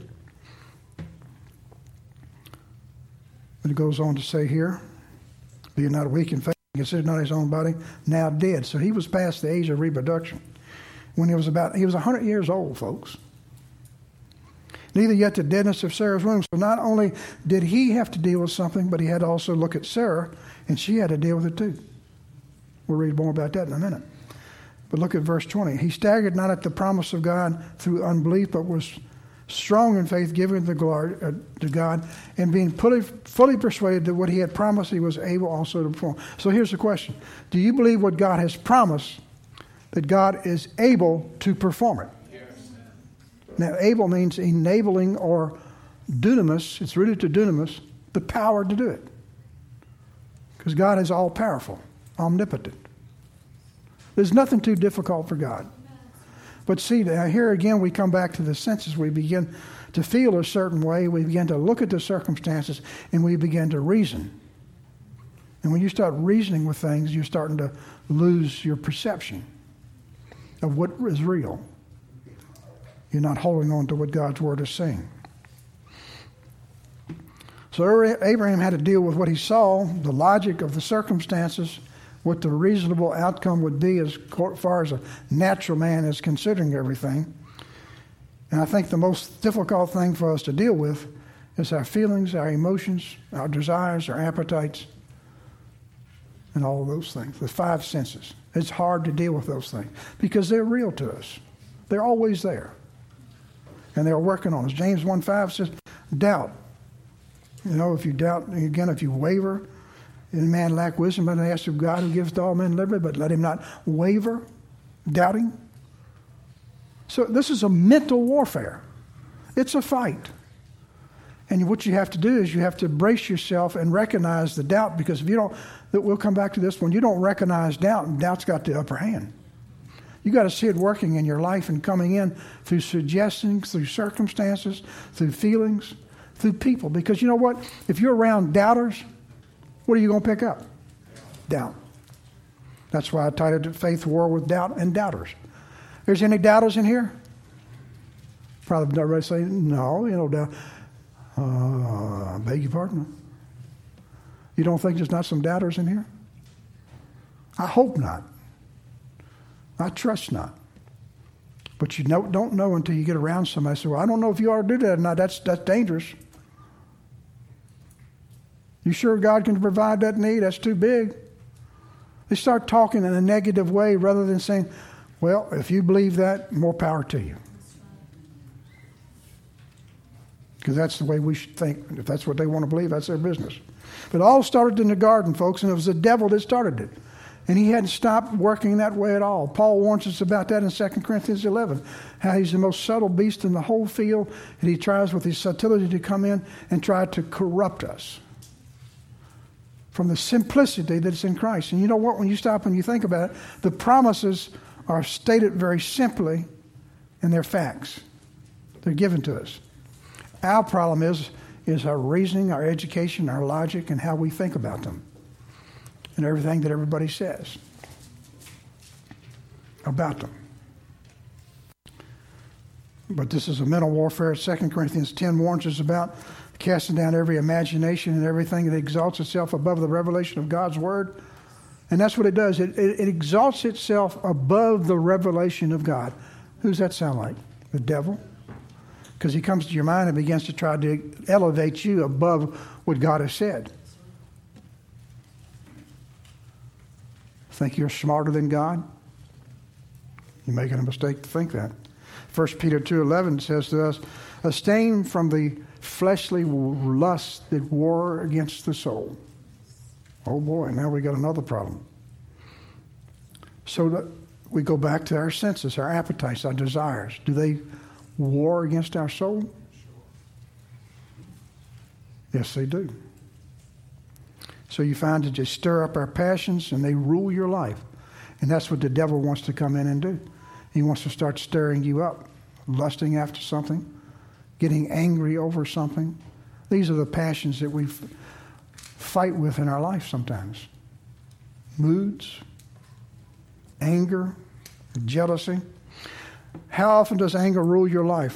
But it goes on to say here, being not weak in faith, considered not his own body, now dead. So he was past the age of reproduction. When he was 100 years old, folks. Neither yet the deadness of Sarah's womb. So not only did he have to deal with something, but he had to also look at Sarah, and she had to deal with it too. We'll read more about that in a minute. But look at verse 20. He staggered not at the promise of God through unbelief, but was strong in faith, giving the glory to God, and being fully persuaded that what he had promised he was able also to perform. So here's the question. Do you believe what God has promised, that God is able to perform it? Yes. Now, able means enabling or dunamis. It's rooted to dunamis, the power to do it. Because God is all-powerful, omnipotent. There's nothing too difficult for God. But see, here again we come back to the senses. We begin to feel a certain way. We begin to look at the circumstances, and we begin to reason. And when you start reasoning with things, you're starting to lose your perception of what is real. You're not holding on to what God's Word is saying. So Abraham had to deal with what he saw, the logic of the circumstances, what the reasonable outcome would be as far as a natural man is considering everything. And I think the most difficult thing for us to deal with is our feelings, our emotions, our desires, our appetites, and all of those things, the five senses. It's hard to deal with those things because they're real to us. They're always there. And they're working on us. James 1:5 says, doubt. You know, if you doubt, again, if you waver, any man lack wisdom, but ask of God who gives to all men liberty, but let him not waver, doubting. So this is a mental warfare. It's a fight. And what you have to do is you have to brace yourself and recognize the doubt, because if you don't, we'll come back to this, when you don't recognize doubt, and doubt's got the upper hand. You got to see it working in your life and coming in through suggestions, through circumstances, through feelings, through people. Because you know what? If you're around doubters, what are you going to pick up? Doubt. That's why I titled it Faith War with Doubt and Doubters. There's any doubters in here? Probably everybody say, no, you know, doubt. I beg your pardon? You don't think there's not some doubters in here? I hope not. I trust not. But you don't know until you get around somebody. So, well, I don't know if you ought to do that or not. That's dangerous. You sure God can provide that need? That's too big. They start talking in a negative way rather than saying, well, if you believe that, more power to you. Because that's the way we should think. If that's what they want to believe, that's their business. But it all started in the garden, folks, and it was the devil that started it. And he hadn't stopped working that way at all. Paul warns us about that in 2 Corinthians 11, how he's the most subtle beast in the whole field, and he tries with his subtlety to come in and try to corrupt us from the simplicity that's in Christ. And you know what? When you stop and you think about it, the promises are stated very simply, and they're facts. They're given to us. Our problem is our reasoning, our education, our logic, and how we think about them. And everything that everybody says about them. But this is a mental warfare. 2 Corinthians 10 warns us about casting down every imagination and everything that exalts itself above the revelation of God's Word. And that's what it does. It exalts itself above the revelation of God. Who's that sound like? The devil? Because he comes to your mind and begins to try to elevate you above what God has said. Think you're smarter than God? You're making a mistake to think that. 1 Peter 2:11 says to us, abstain from the fleshly lusts that war against the soul. Oh boy, now we got another problem. So we go back to our senses, our appetites, our desires. Do they war against our soul? Yes, they do. So you find that they stir up our passions and they rule your life. And that's what the devil wants to come in and do. He wants to start stirring you up, lusting after something, getting angry over something. These are the passions that we fight with in our life sometimes. Moods, anger, jealousy. How often does anger rule your life?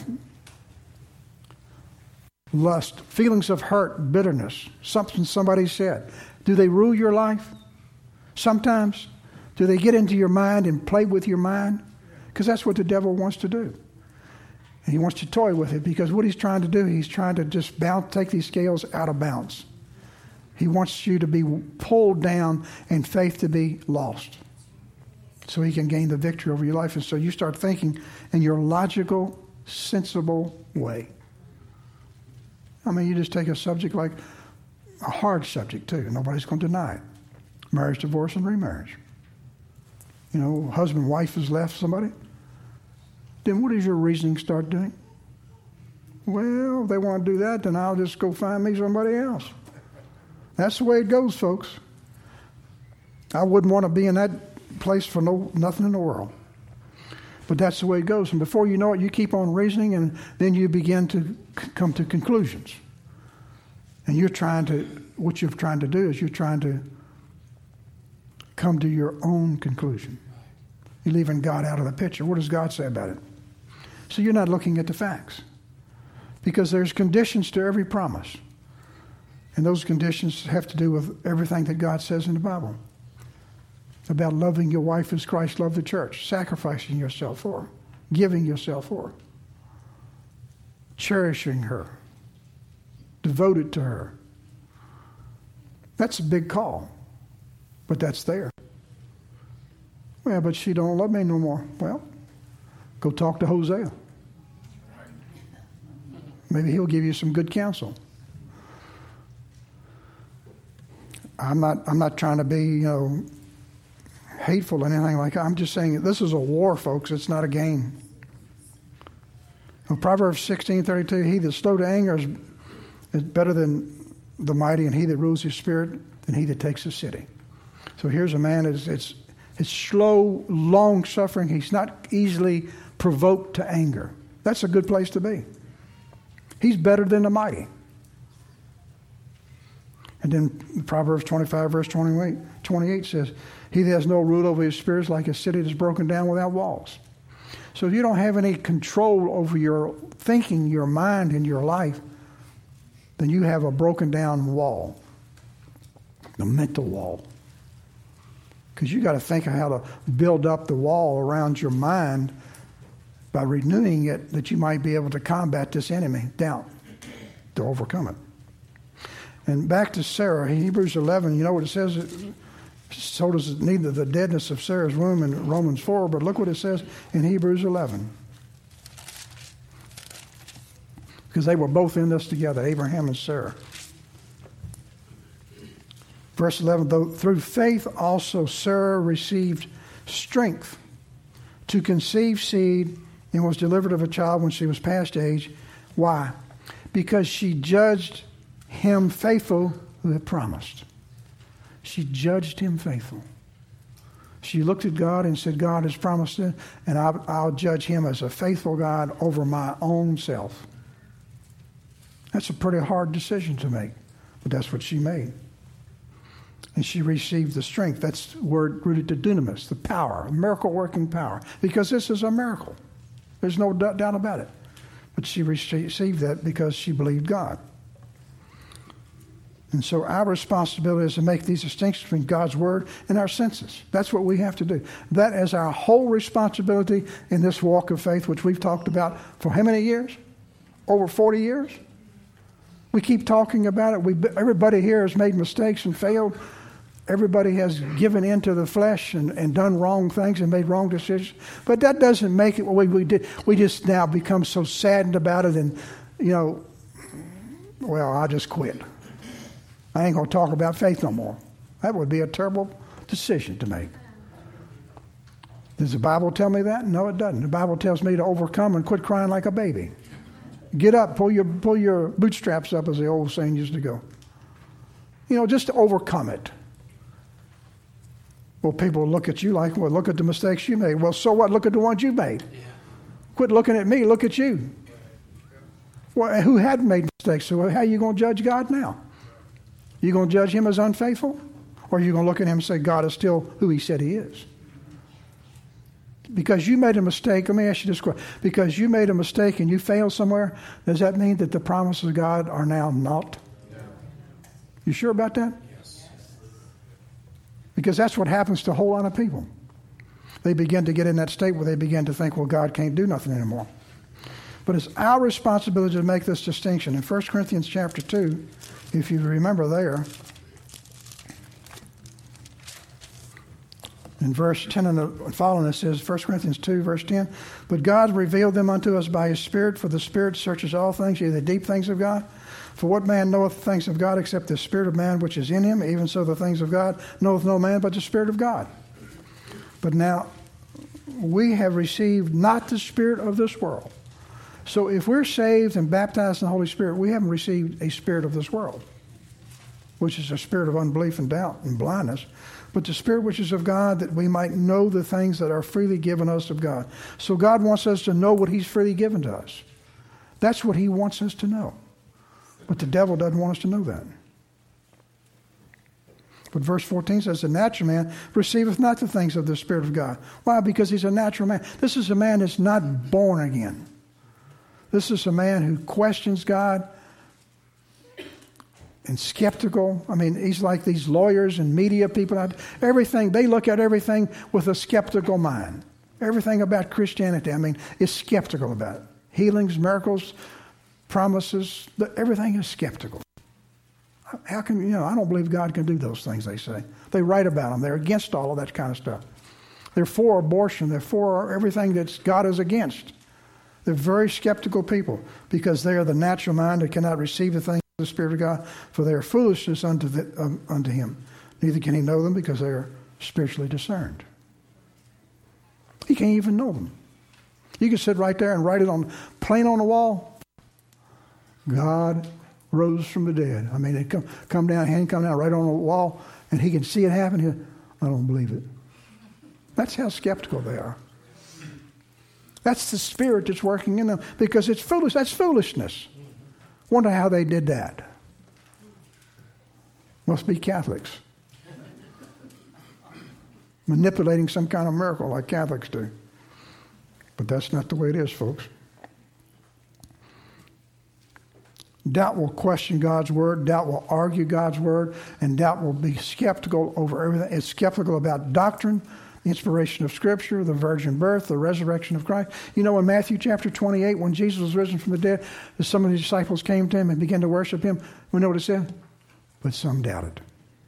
Lust, feelings of hurt, bitterness, something somebody said. Do they rule your life? Sometimes. Do they get into your mind and play with your mind? Because that's what the devil wants to do. And he wants to toy with it, because what he's trying to do, he's trying to just take these scales out of bounds. He wants you to be pulled down and faith to be lost, so he can gain the victory over your life. And so you start thinking in your logical, sensible way. I mean, you just take a subject like a hard subject too. Nobody's going to deny it. Marriage, divorce, and remarriage. You know, husband, wife has left somebody. Then what does your reasoning start doing? Well, if they want to do that, then I'll just go find me somebody else. That's the way it goes, folks. I wouldn't want to be in that place for nothing in the world. But that's the way it goes. And before you know it, you keep on reasoning, and then you begin to come to conclusions. And what you're trying to do is you're trying to come to your own conclusion. You're leaving God out of the picture. What does God say about it? So you're not looking at the facts. Because there's conditions to every promise. And those conditions have to do with everything that God says in the Bible. About loving your wife as Christ loved the church. Sacrificing yourself for her. Giving yourself for her. Cherishing her. Devoted to her. That's a big call. But that's there. Well, but she don't love me no more. Well, go talk to Hosea. Maybe he'll give you some good counsel. I'm not trying to be, hateful or anything like that. I'm just saying this is a war, folks. It's not a game. Well, Proverbs 16:32, he that's slow to anger is better than the mighty, and he that rules his spirit than he that takes a city. So here's a man it's slow, long suffering. He's not easily provoked to anger. That's a good place to be. He's better than the mighty. And then Proverbs 25, verse 28 says, he that has no rule over his spirit is like a city that's broken down without walls. So if you don't have any control over your thinking, your mind, and your life, then you have a broken down wall, the mental wall. Because you got to think of how to build up the wall around your mind by renewing it, that you might be able to combat this enemy, doubt, to overcome it. And back to Sarah, Hebrews 11, you know what it says? So does neither the deadness of Sarah's womb in Romans 4, but look what it says in Hebrews 11. Because they were both in this together, Abraham and Sarah. Verse 11, though through faith also Sarah received strength to conceive seed and was delivered of a child when she was past age. Why? Because she judged him faithful who had promised. She judged him faithful. She looked at God and said, God has promised it, and I'll judge him as a faithful God over my own self. That's a pretty hard decision to make, but that's what she made. And she received the strength. That's the word rooted to dunamis, the power, miracle-working power. Because this is a miracle. There's no doubt about it. But she received that because she believed God. And so our responsibility is to make these distinctions between God's word and our senses. That's what we have to do. That is our whole responsibility in this walk of faith, which we've talked about for how many years? Over 40 years? We keep talking about it. Everybody here has made mistakes and failed. Everybody has given in to the flesh and done wrong things and made wrong decisions. But that doesn't make it what we did. We just now become so saddened about it and, I'll just quit. I ain't going to talk about faith no more. That would be a terrible decision to make. Does the Bible tell me that? No, it doesn't. The Bible tells me to overcome and quit crying like a baby. Get up, pull your bootstraps up, as the old saying used to go. Just to overcome it. Well, people look at you like, well, look at the mistakes you made. Well, so what? Look at the ones you made. Yeah. Quit looking at me. Look at you. Well, who hadn't made mistakes? So how are you going to judge God now? You going to judge him as unfaithful? Or are you going to look at him and say God is still who he said he is? Because you made a mistake, let me ask you this question. Because you made a mistake and you failed somewhere, does that mean that the promises of God are now naught? You sure about that? Because that's what happens to a whole lot of people. They begin to get in that state where they begin to think, well, God can't do nothing anymore. But it's our responsibility to make this distinction. In 1 Corinthians chapter 2, if you remember there, in verse 10 and following, it says, 1 Corinthians 2, verse 10, but God revealed them unto us by his Spirit, for the Spirit searches all things, yea, the deep things of God. For what man knoweth the things of God except the Spirit of man which is in him? Even so the things of God knoweth no man but the Spirit of God. But now, we have received not the spirit of this world. So if we're saved and baptized in the Holy Spirit, we haven't received a spirit of this world, which is a spirit of unbelief and doubt and blindness, but the Spirit which is of God, that we might know the things that are freely given us of God. So God wants us to know what he's freely given to us. That's what he wants us to know. But the devil doesn't want us to know that. But verse 14 says, the natural man receiveth not the things of the Spirit of God. Why? Because he's a natural man. This is a man that's not born again. This is a man who questions God and skeptical. I mean, he's like these lawyers and media people. Everything, they look at everything with a skeptical mind. Everything about Christianity, I mean, is skeptical about it. Healings, miracles, promises, everything is skeptical. How can, I don't believe God can do those things, they say. They write about them. They're against all of that kind of stuff. They're for abortion. They're for everything that God is against. They're very skeptical people because they are the natural mind that cannot receive the things of the Spirit of God, for they are foolishness unto him. Neither can he know them because they are spiritually discerned. He can't even know them. You can sit right there and write it on plain on the wall. God rose from the dead. I mean, it come down, hand come down right on the wall, and he can see it happen. I don't believe it. That's how skeptical they are. That's the spirit that's working in them because it's foolish. That's foolishness. Wonder how they did that. Must be Catholics. Manipulating some kind of miracle like Catholics do. But that's not the way it is, folks. Doubt will question God's word. Doubt will argue God's word. And doubt will be skeptical over everything. It's skeptical about doctrine, the inspiration of Scripture, the virgin birth, the resurrection of Christ. You know, in Matthew chapter 28, when Jesus was risen from the dead, some of the disciples came to him and began to worship him. We know what it said? But some doubted.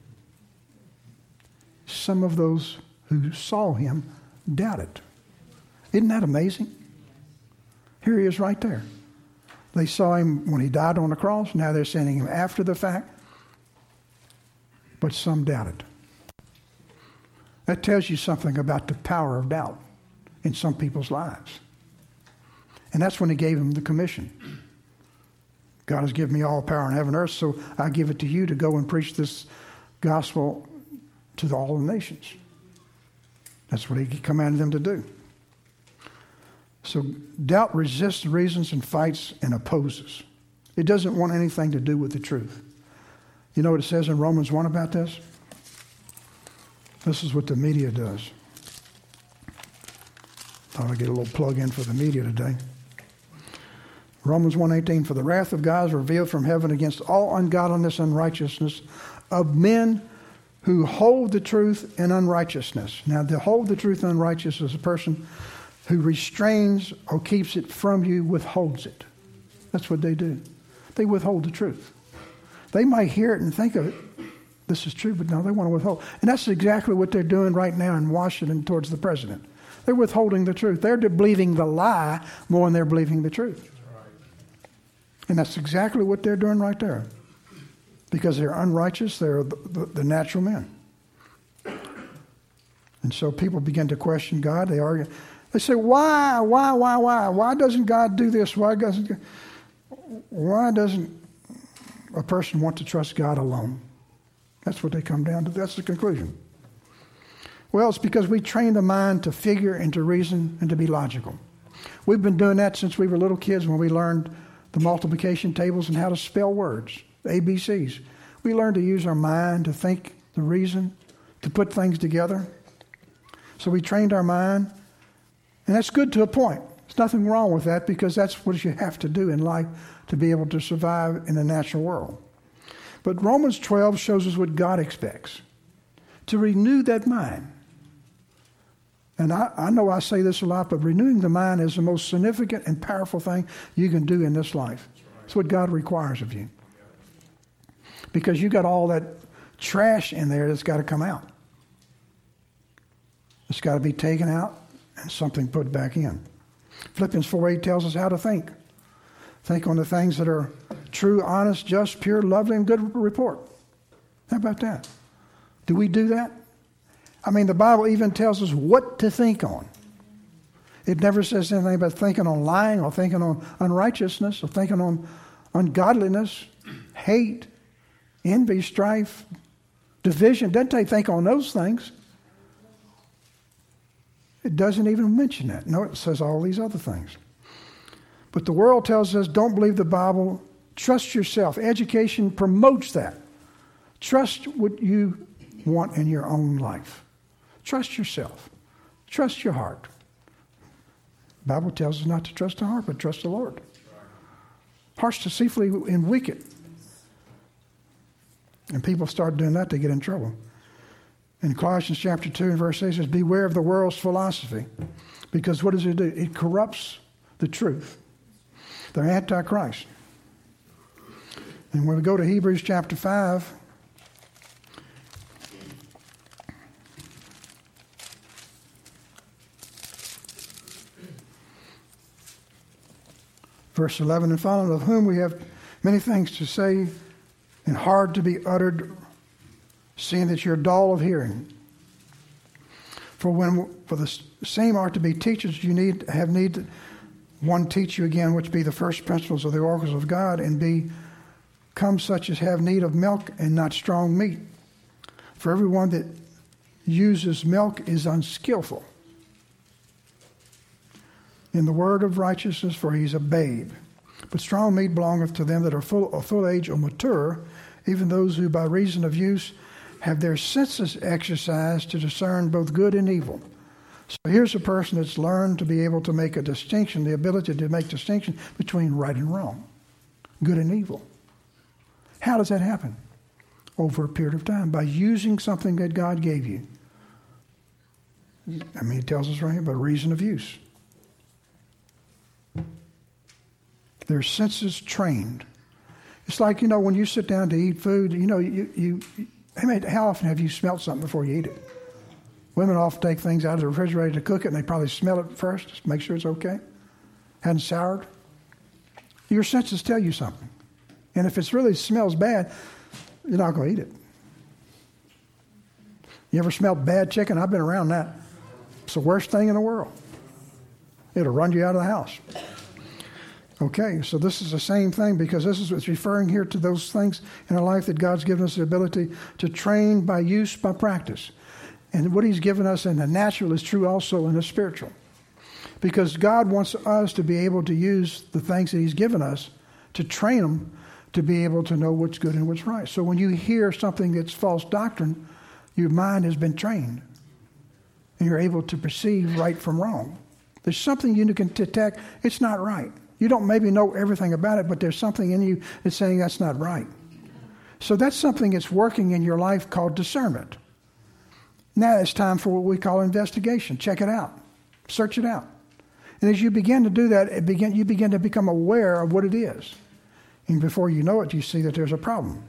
Some of those who saw him doubted. Isn't that amazing? Here he is right there. They saw him when he died on the cross. Now they're sending him after the fact. But some doubted. That tells you something about the power of doubt in some people's lives. And that's when he gave him the commission. God has given me all power in heaven and earth, so I give it to you to go and preach this gospel to all the nations. That's what he commanded them to do. So doubt resists reasons and fights and opposes. It doesn't want anything to do with the truth. You know what it says in Romans 1 about this? This is what the media does. Thought I'd get a little plug in for the media today. Romans 1:18, for the wrath of God is revealed from heaven against all ungodliness and unrighteousness of men who hold the truth in unrighteousness. Now, to hold the truth in unrighteousness is a person who restrains or keeps it from you, withholds it. That's what they do. They withhold the truth. They might hear it and think of it. This is true, but no, they want to withhold. And that's exactly what they're doing right now in Washington towards the president. They're withholding the truth. They're believing the lie more than they're believing the truth. And that's exactly what they're doing right there. Because they're unrighteous, they're the natural men. And so people begin to question God. They argue. They say, why? Why doesn't God do this? Why doesn't a person want to trust God alone? That's what they come down to. That's the conclusion. Well, it's because we train the mind to figure and to reason and to be logical. We've been doing that since we were little kids when we learned the multiplication tables and how to spell words, the ABCs. We learned to use our mind to think, to reason, to put things together. So we trained our mind. And that's good to a point. There's nothing wrong with that because that's what you have to do in life to be able to survive in the natural world. But Romans 12 shows us what God expects. to renew that mind. And I know I say this a lot, but renewing the mind is the most significant and powerful thing you can do in this life. It's what God requires of you. Because you got all that trash in there that's got to come out. It's got to be taken out and something put back in. Philippians 4:8 tells us how to think. Think on the things that are true, honest, just, pure, lovely, and good report. How about that? Do we do that? I mean, the Bible even tells us what to think on. It never says anything about thinking on lying or thinking on unrighteousness or thinking on ungodliness, hate, envy, strife, division. It doesn't say think on those things. It doesn't even mention that. No, it says all these other things. But the world tells us don't believe the Bible. Trust yourself. Education promotes that. Trust what you want in your own life. Trust yourself. Trust your heart. The Bible tells us not to trust the heart, but trust the Lord. Heart's deceitfully and wicked. And people start doing that, they get in trouble. In Colossians chapter 2 and verse 8 says, beware of the world's philosophy. Because what does it do? It corrupts the truth. They're antichrist. And when we go to Hebrews chapter 5, verse 11 and following, of whom we have many things to say and hard to be uttered, seeing that you're dull of hearing. For the same are to be teachers, you have need one teach you again, which be the first principles of the oracles of God, and become such as have need of milk and not strong meat. For everyone that uses milk is unskillful in the word of righteousness, for he is a babe. But strong meat belongeth to them that are full age or mature, even those who by reason of use have their senses exercised to discern both good and evil. So here's a person that's learned to be able to make a distinction, the ability to make distinction between right and wrong, good and evil. How does that happen? Over a period of time, by using something that God gave you. I mean, it tells us right here about reason of use. Their senses trained. It's like, when you sit down to eat food, how often have you smelled something before you eat it? Women often take things out of the refrigerator to cook it, and they probably smell it first to make sure it's okay. Hadn't soured. Your senses tell you something. And if it really smells bad, you're not going to eat it. You ever smelled bad chicken? I've been around that. It's the worst thing in the world. It'll run you out of the house. Okay, so this is the same thing, because it's referring here to those things in our life that God's given us the ability to train by use, by practice. And what he's given us in the natural is true also in the spiritual. Because God wants us to be able to use the things that he's given us to train them to be able to know what's good and what's right. So when you hear something that's false doctrine, your mind has been trained. And you're able to perceive right from wrong. There's something you can detect, it's not right. You don't maybe know everything about it, but there's something in you that's saying that's not right. So that's something that's working in your life called discernment. Now it's time for what we call investigation. Check it out. Search it out. And as you begin to do that, you begin to become aware of what it is. And before you know it, you see that there's a problem.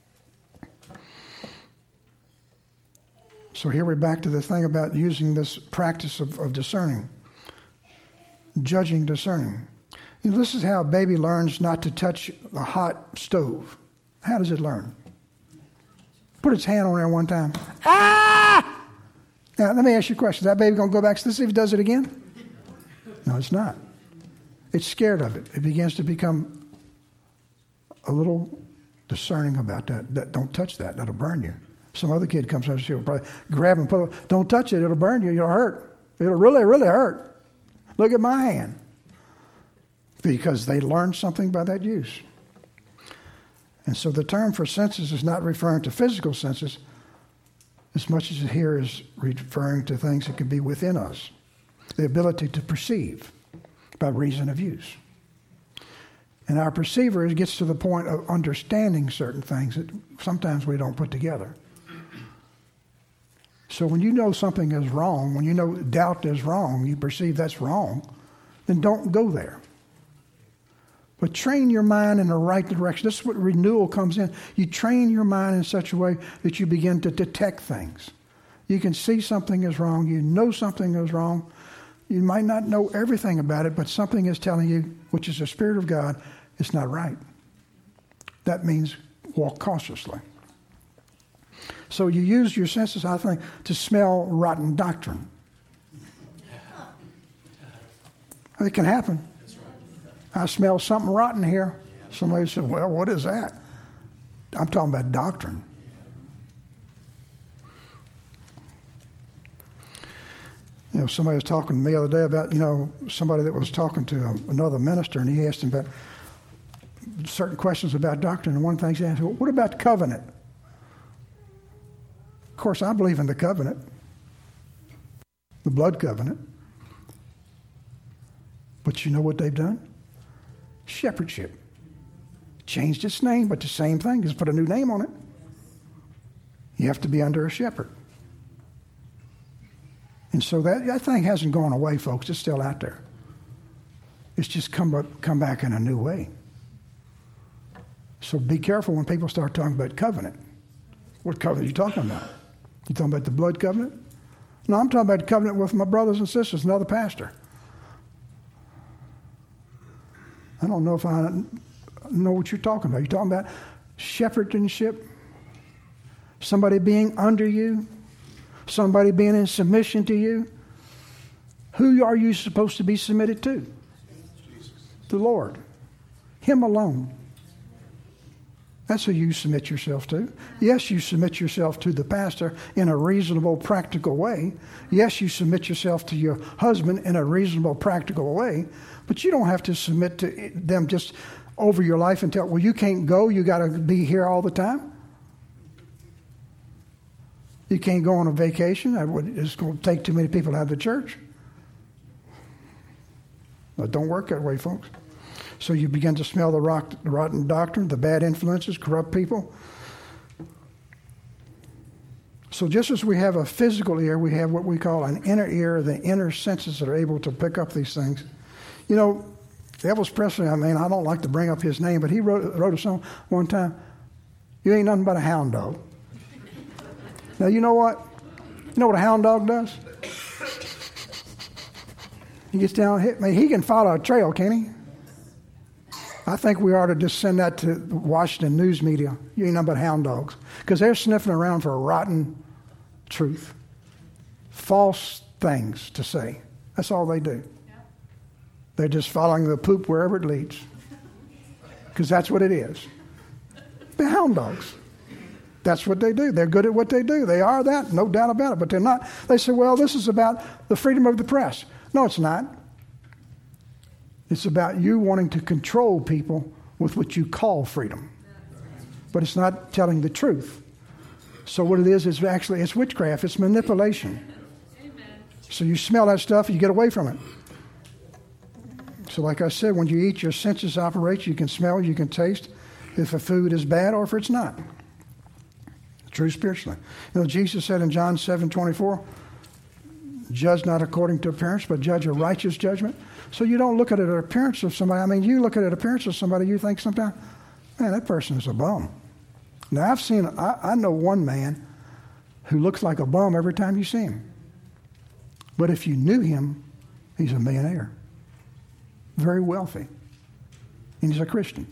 So here we're back to the thing about using this practice of discerning. Judging, discerning. This is how a baby learns not to touch a hot stove. How does it learn? Put its hand on there one time. Ah! Now, let me ask you a question. Is that baby going to go back to see if it does it again? No, it's not. It's scared of it. It begins to become a little discerning about that. Don't touch that. That'll burn you. Some other kid comes up and she'll probably grab and pull it. Don't touch it. It'll burn you. It'll hurt. It'll really, really hurt. Look at my hand. Because they learned something by that use. And so the term for senses is not referring to physical senses as much as it here is referring to things that could be within us. The ability to perceive by reason of use. And our perceiver gets to the point of understanding certain things that sometimes we don't put together. So when you know something is wrong, when you know doubt is wrong, you perceive that's wrong, then don't go there. But train your mind in the right direction. This is what renewal comes in. You train your mind in such a way that you begin to detect things. You can see something is wrong. You know something is wrong. You might not know everything about it, but something is telling you, which is the Spirit of God, it's not right. That means walk cautiously. So you use your senses, I think, to smell rotten doctrine. It can happen. I smell something rotten here. Somebody said, well, what is that? I'm talking about doctrine. You know, somebody was talking to me the other day about, somebody that was talking to another minister, and he asked him about certain questions about doctrine. And one thing he asked, well, what about covenant? Of course, I believe in the covenant, the blood covenant. But you know what they've done? Shepherdship. Changed its name, but the same thing. Just put a new name on it. You have to be under a shepherd. And so that thing hasn't gone away, folks. It's still out there. It's just come back in a new way. So be careful when people start talking about covenant. What covenant are you talking about? You talking about the blood covenant? No, I'm talking about the covenant with my brothers and sisters, another pastor. I don't know if I know what you're talking about. You're talking about shepherdship, somebody being under you, somebody being in submission to you. Who are you supposed to be submitted to? Jesus. The Lord. Him alone. That's who you submit yourself to. Yes, you submit yourself to the pastor in a reasonable, practical way. Yes, you submit yourself to your husband in a reasonable, practical way. But you don't have to submit to them just over your life and tell, well, you can't go, you got to be here all the time. You can't go on a vacation. It's going to take too many people out of the church. It don't work that way, folks. So you begin to smell the rotten doctrine, the bad influences, corrupt people. So just as we have a physical ear, we have what we call an inner ear, the inner senses that are able to pick up these things. You know, Elvis Presley, I don't like to bring up his name, but he wrote a song one time, "You ain't nothing but a hound dog." Now, you know what? You know what a hound dog does? He gets down, he can follow a trail, can't he? I think we ought to just send that to the Washington news media. You ain't nothing but hound dogs. Because they're sniffing around for rotten truth. False things to say. That's all they do. Yeah. They're just following the poop wherever it leads. Because that's what it is. They're hound dogs. That's what they do. They're good at what they do. They are that, no doubt about it. But they're not. They say, well, this is about the freedom of the press. No, it's not. It's about you wanting to control people with what you call freedom. But it's not telling the truth. So what it is it's witchcraft. It's manipulation. Amen. So you smell that stuff, you get away from it. So like I said, when you eat, your senses operate. You can smell, you can taste if a food is bad or if it's not. True spiritually. You know, Jesus said in John 7:24, judge not according to appearance, but judge a righteous judgment. So you don't look at an appearance of somebody. You look at an appearance of somebody, you think sometimes, man, that person is a bum. Now, I know one man who looks like a bum every time you see him. But if you knew him, he's a millionaire. Very wealthy. And he's a Christian.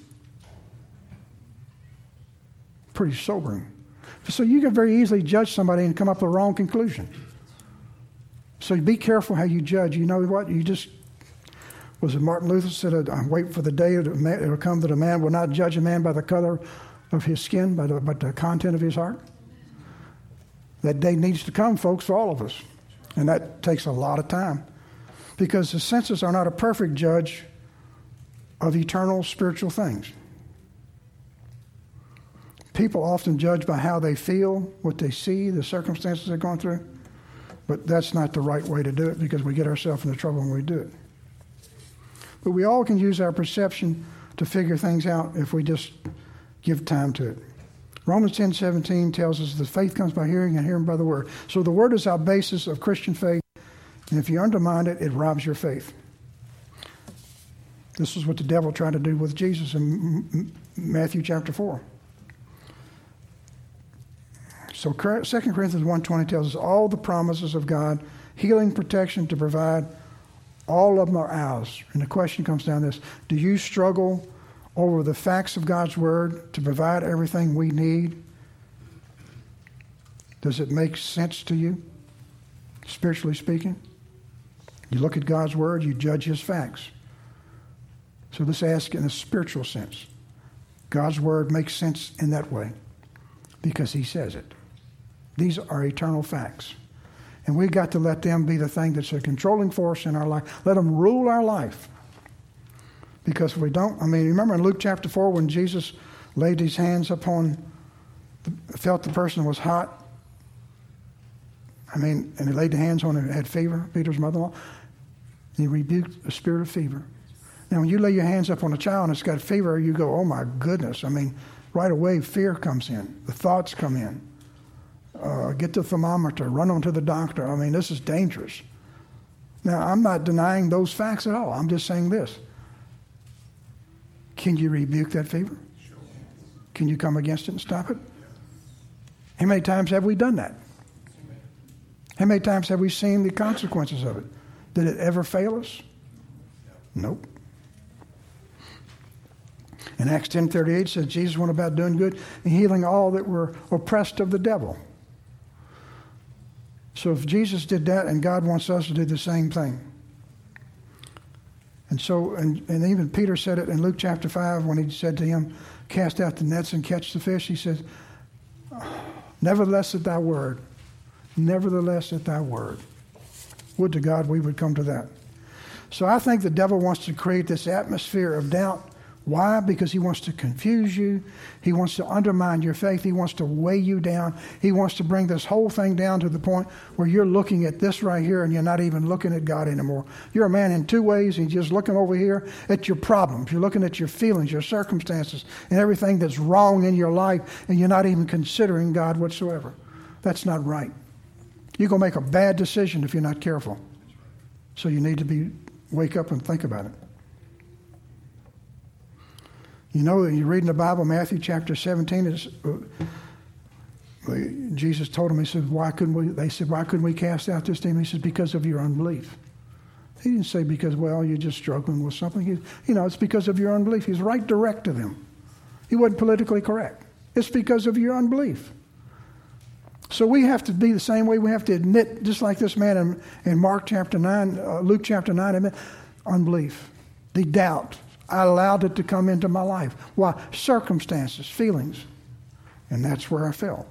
Pretty sobering. So you can very easily judge somebody and come up with the wrong conclusion. So be careful how you judge. You know what? Was it Martin Luther said, "I wait for the day it will come that a man will not judge a man by the color of his skin, but the content of his heart." That day needs to come, folks, for all of us. And that takes a lot of time. Because the senses are not a perfect judge of eternal spiritual things. People often judge by how they feel, what they see, the circumstances they're going through. But that's not the right way to do it because we get ourselves into trouble when we do it. But we all can use our perception to figure things out if we just give time to it. Romans 10:17 tells us that faith comes by hearing and hearing by the word. So the word is our basis of Christian faith. And if you undermine it, it robs your faith. This is what the devil tried to do with Jesus in Matthew chapter 4. So 2 Corinthians 1:20 tells us all the promises of God, healing, protection to provide, all of them are ours. And the question comes down to this: do you struggle over the facts of God's word to provide everything we need? Does it make sense to you, spiritually speaking? You look at God's word, you judge his facts. So let's ask in a spiritual sense. God's word makes sense in that way because he says it. These are eternal facts. And we've got to let them be the thing that's a controlling force in our life. Let them rule our life. Because if we don't, remember in Luke chapter 4 when Jesus laid his hands upon, felt the person was hot, and he laid the hands on him and had fever, Peter's mother-in-law, he rebuked the spirit of fever. Now, when you lay your hands up on a child and it's got fever, you go, oh my goodness. Right away, fear comes in. The thoughts come in. Get the thermometer, run them to the doctor. This is dangerous. Now, I'm not denying those facts at all. I'm just saying this. Can you rebuke that fever? Can you come against it and stop it? How many times have we done that? How many times have we seen the consequences of it? Did it ever fail us? Nope. In Acts 10:38 says Jesus went about doing good and healing all that were oppressed of the devil. So if Jesus did that, and God wants us to do the same thing. And so, and even Peter said it in Luke chapter 5 when he said to him, cast out the nets and catch the fish. He says, nevertheless at thy word. Nevertheless at thy word. Would to God we would come to that. So I think the devil wants to create this atmosphere of doubt. Why? Because he wants to confuse you. He wants to undermine your faith. He wants to weigh you down. He wants to bring this whole thing down to the point where you're looking at this right here and you're not even looking at God anymore. You're a man in two ways, and you're just looking over here at your problems. You're looking at your feelings, your circumstances, and everything that's wrong in your life, and you're not even considering God whatsoever. That's not right. You're going to make a bad decision if you're not careful. So you need to wake up and think about it. You know, you read in the Bible, Matthew chapter 17, Jesus told them, he said, they said, why couldn't we cast out this demon? He said, because of your unbelief. He didn't say because, you're just struggling with something. It's because of your unbelief. He's right direct to them. He wasn't politically correct. It's because of your unbelief. So we have to be the same way. We have to admit, just like this man in Mark chapter 9, Luke chapter 9, admit unbelief, the doubt. I allowed it to come into my life. Why? Circumstances, feelings. And that's where I fell.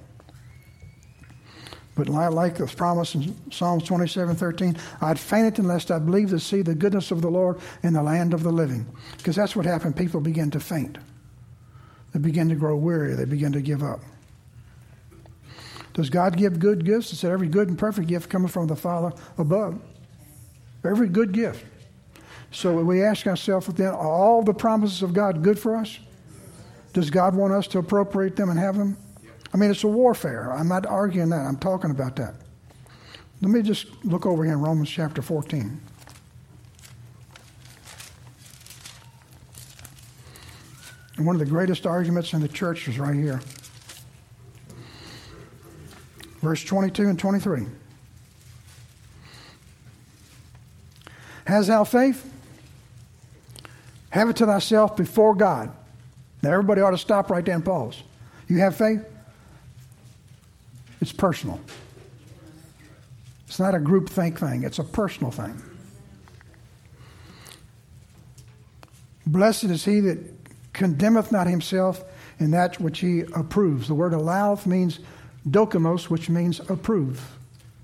But like the promise in Psalms 27:13, I'd fainted unless I believed to see the goodness of the Lord in the land of the living. Because that's what happened. People begin to faint. They begin to grow weary. They begin to give up. Does God give good gifts? It said every good and perfect gift cometh from the Father above. Every good gift. So we ask ourselves then, are all the promises of God good for us? Does God want us to appropriate them and have them? It's a warfare. I'm not arguing that. I'm talking about that. Let me just look over here in Romans chapter 14. And one of the greatest arguments in the church is right here. Verse 22 and 23. Has thou faith? Have it to thyself before God. Now everybody ought to stop right there and pause. You have faith? It's personal. It's not a group think thing. It's a personal thing. Blessed is he that condemneth not himself in that which he approves. The word alloweth means dokimos, which means approve.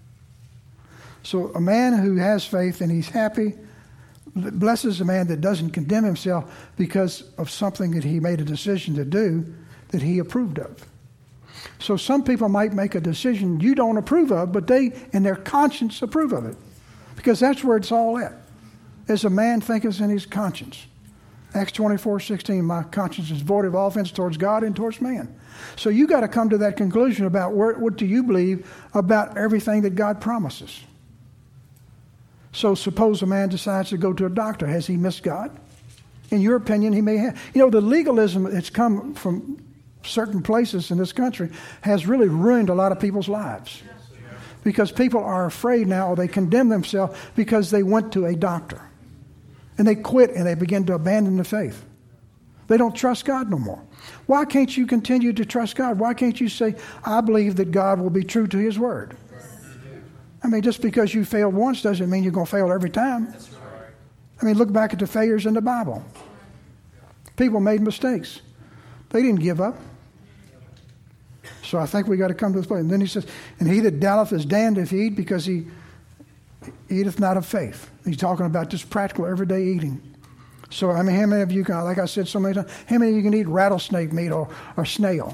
So a man who has faith and he's happy, blessed is a man that doesn't condemn himself because of something that he made a decision to do that he approved of. So some people might make a decision you don't approve of, but they, in their conscience, approve of it. Because that's where it's all at. As a man thinketh in his conscience. Acts 24:16, my conscience is void of all offense towards God and towards man. So you got to come to that conclusion about what do you believe about everything that God promises. So suppose a man decides to go to a doctor. Has he missed God? In your opinion, he may have. You know, the legalism that's come from certain places in this country has really ruined a lot of people's lives. Because people are afraid now, or they condemn themselves because they went to a doctor. And they quit and they begin to abandon the faith. They don't trust God no more. Why can't you continue to trust God? Why can't you say, I believe that God will be true to His Word? I mean, just because you failed once doesn't mean you're going to fail every time. I mean, look back at the failures in the Bible. People made mistakes. They didn't give up. So I think we got to come to this place. And then he says, and he that doubteth is damned if he eat, because he eateth not of faith. He's talking about just practical, everyday eating. So, I mean, how many of you can, like I said so many times, how many of you can eat rattlesnake meat or snail?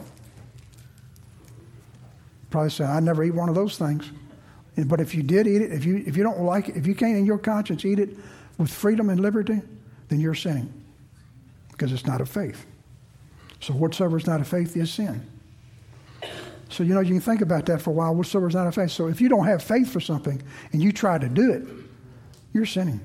Probably say, I never eat one of those things. But if you did eat it, if you don't like it, if you can't in your conscience eat it with freedom and liberty, then you're sinning. Because it's not of faith. So whatsoever is not of faith is sin. So, you know, you can think about that for a while. Whatsoever is not of faith. So if you don't have faith for something and you try to do it, you're sinning.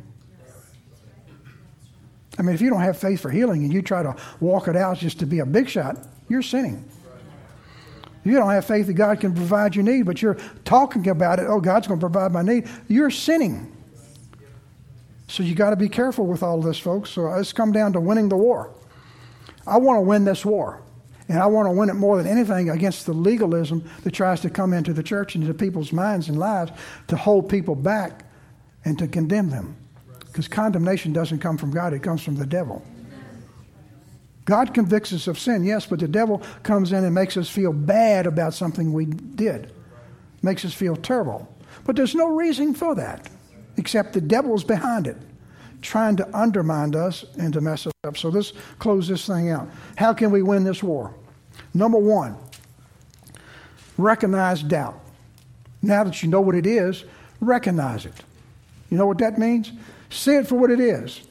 I mean, if you don't have faith for healing and you try to walk it out just to be a big shot, you're sinning. If you don't have faith that God can provide your need, but you're talking about it, oh, God's going to provide my need, you're sinning. So you got to be careful with all of this, folks. So let's come down to winning the war. I want to win this war. And I want to win it more than anything against the legalism that tries to come into the church and into people's minds and lives to hold people back and to condemn them. Because condemnation doesn't come from God, it comes from the devil. God convicts us of sin, yes, but the devil comes in and makes us feel bad about something we did. Makes us feel terrible. But there's no reason for that, except the devil's behind it, trying to undermine us and to mess us up. So let's close this thing out. How can we win this war? Number one, recognize doubt. Now that you know what it is, recognize it. You know what that means? See it for what it is.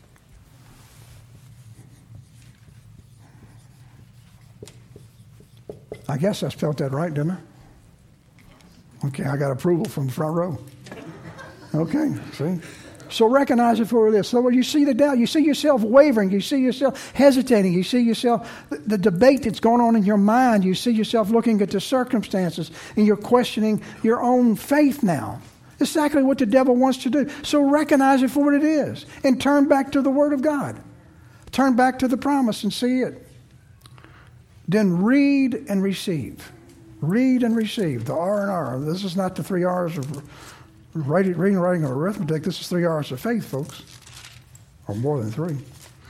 I guess I spelled that right, didn't I? Okay, I got approval from the front row. Okay, see? So recognize it for what it is. So when you see the doubt, you see yourself wavering, you see yourself hesitating, you see yourself, the debate that's going on in your mind, you see yourself looking at the circumstances, and you're questioning your own faith now. Exactly what the devil wants to do. So recognize it for what it is, and turn back to the Word of God. Turn back to the promise and see it. Then read and receive. Read and receive. The R and R. This is not the 3 R's of reading, writing, or arithmetic. This is 3 R's of faith, folks. Or more than 3.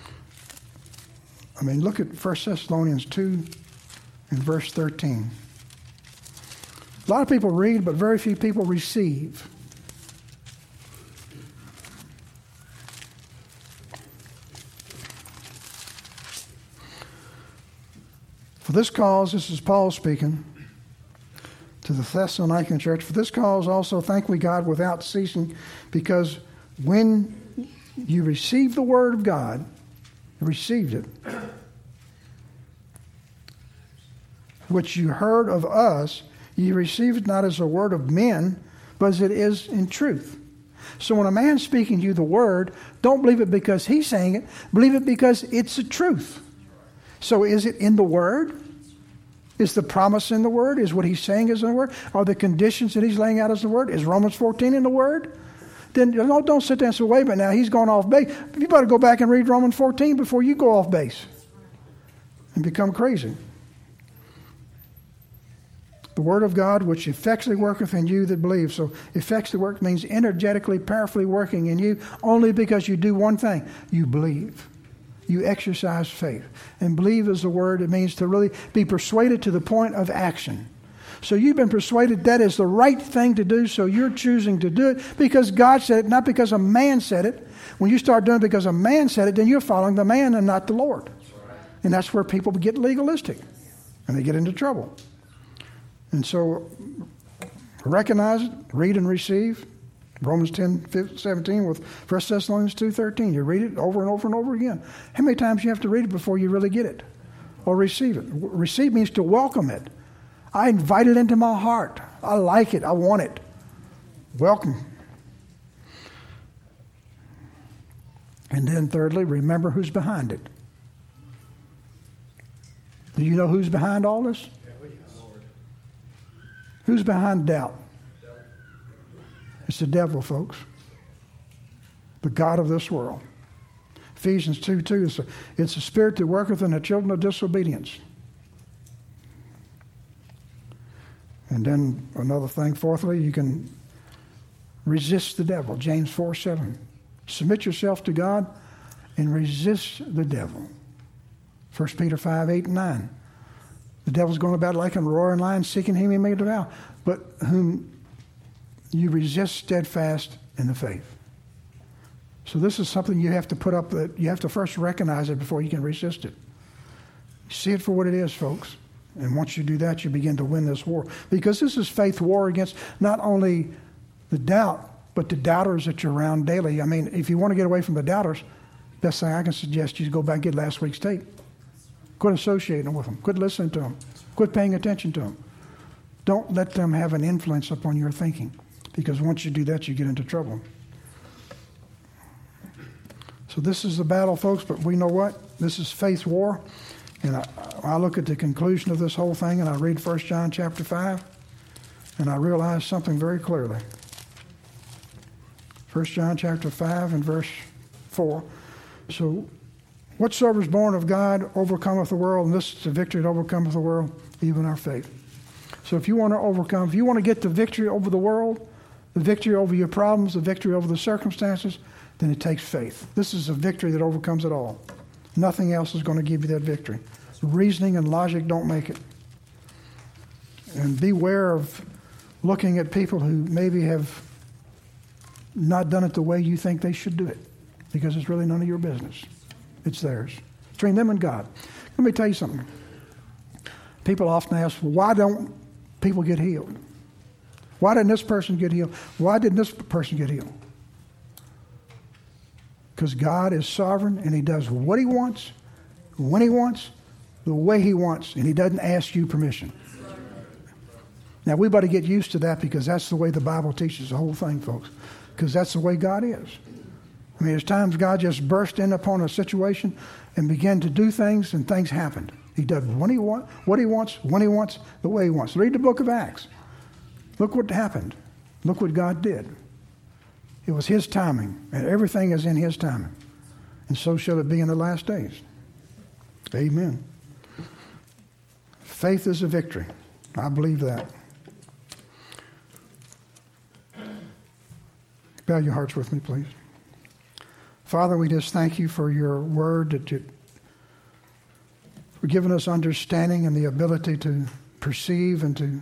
I mean, look at 1 Thessalonians 2 and verse 13. A lot of people read, but very few people receive. For this cause, this is Paul speaking to the Thessalonican church, for this cause also thank we God without ceasing, because when you received the word of God, you received it, which you heard of us, you received it not as a word of men, but as it is in truth. So when a man's speaking to you the word, don't believe it because he's saying it, believe it because it's the truth. So is it in the Word? Is the promise in the Word? Is what he's saying is in the Word? Are the conditions that he's laying out as the Word? Is Romans 14 in the Word? Then don't sit there and say, wait a minute now, he's gone off base. You better go back and read Romans 14 before you go off base and become crazy. The Word of God, which effectually worketh in you that believe. So effectually work means energetically, powerfully working in you only because you do one thing. You believe. You exercise faith. And believe is the word. It means to really be persuaded to the point of action. So you've been persuaded that is the right thing to do, so you're choosing to do it because God said it, not because a man said it. When you start doing it because a man said it, then you're following the man and not the Lord. And that's where people get legalistic and they get into trouble. And so recognize it, read and receive, Romans 10:17 with 1 Thessalonians 2:13. You read it over and over and over again. How many times you have to read it before you really get it or receive it? Receive means to welcome it. I invite it into my heart. I like it. I want it. Welcome. And then thirdly, remember who's behind it. Do you know who's behind all this? Who's behind doubt? It's the devil, folks. The god of this world. Ephesians 2:2, it's a spirit that worketh in the children of disobedience. And then another thing, fourthly, you can resist the devil. James 4:7. Submit yourself to God and resist the devil. 1 Peter 5:8-9. The devil's going about like a roaring lion, seeking whom he may devour, but whom you resist steadfast in the faith. So this is something you have to put up, that you have to first recognize it before you can resist it. See it for what it is, folks. And once you do that, you begin to win this war. Because this is faith war against not only the doubt, but the doubters that you're around daily. I mean, if you want to get away from the doubters, best thing I can suggest you is go back and get last week's tape. Quit associating with them. Quit listening to them. Quit paying attention to them. Don't let them have an influence upon your thinking, because once you do that, you get into trouble. So this is the battle, folks, but we know what? This is faith war. And I look at the conclusion of this whole thing, and I read 1 John chapter 5, and I realize something very clearly. 1 John chapter 5 and verse 4. So, whatsoever is born of God overcometh the world, and this is the victory that overcometh the world, even our faith. So if you want to overcome, if you want to get the victory over the world, the victory over your problems, the victory over the circumstances, then it takes faith. This is a victory that overcomes it all. Nothing else is going to give you that victory. Reasoning and logic don't make it. And beware of looking at people who maybe have not done it the way you think they should do it, because it's really none of your business. It's theirs. Between them and God. Let me tell you something. People often ask, well, why don't people get healed? Why didn't this person get healed? Why didn't this person get healed? Because God is sovereign, and he does what he wants, when he wants, the way he wants, and he doesn't ask you permission. Now, we better get used to that, because that's the way the Bible teaches the whole thing, folks, because that's the way God is. I mean, there's times God just burst in upon a situation and began to do things, and things happened. He does what he wants, when he wants, the way he wants. Read the book of Acts. Look what happened. Look what God did. It was his timing, and everything is in his timing. And so shall it be in the last days. Amen. Faith is a victory. I believe that. Bow your hearts with me, please. Father, we just thank you for your word, that you for giving us understanding and the ability to perceive and to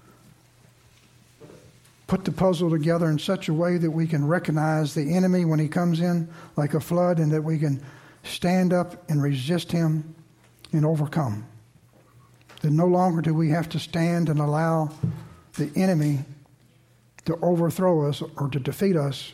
put the puzzle together in such a way that we can recognize the enemy when he comes in like a flood, and that we can stand up and resist him and overcome. That no longer do we have to stand and allow the enemy to overthrow us or to defeat us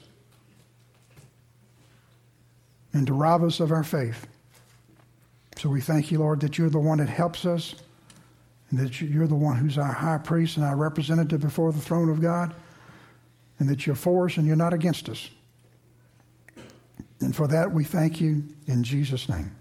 and to rob us of our faith. So we thank you, Lord, that you're the one that helps us, and that you're the one who's our high priest and our representative before the throne of God, and that you're for us and you're not against us. And for that we thank you in Jesus' name.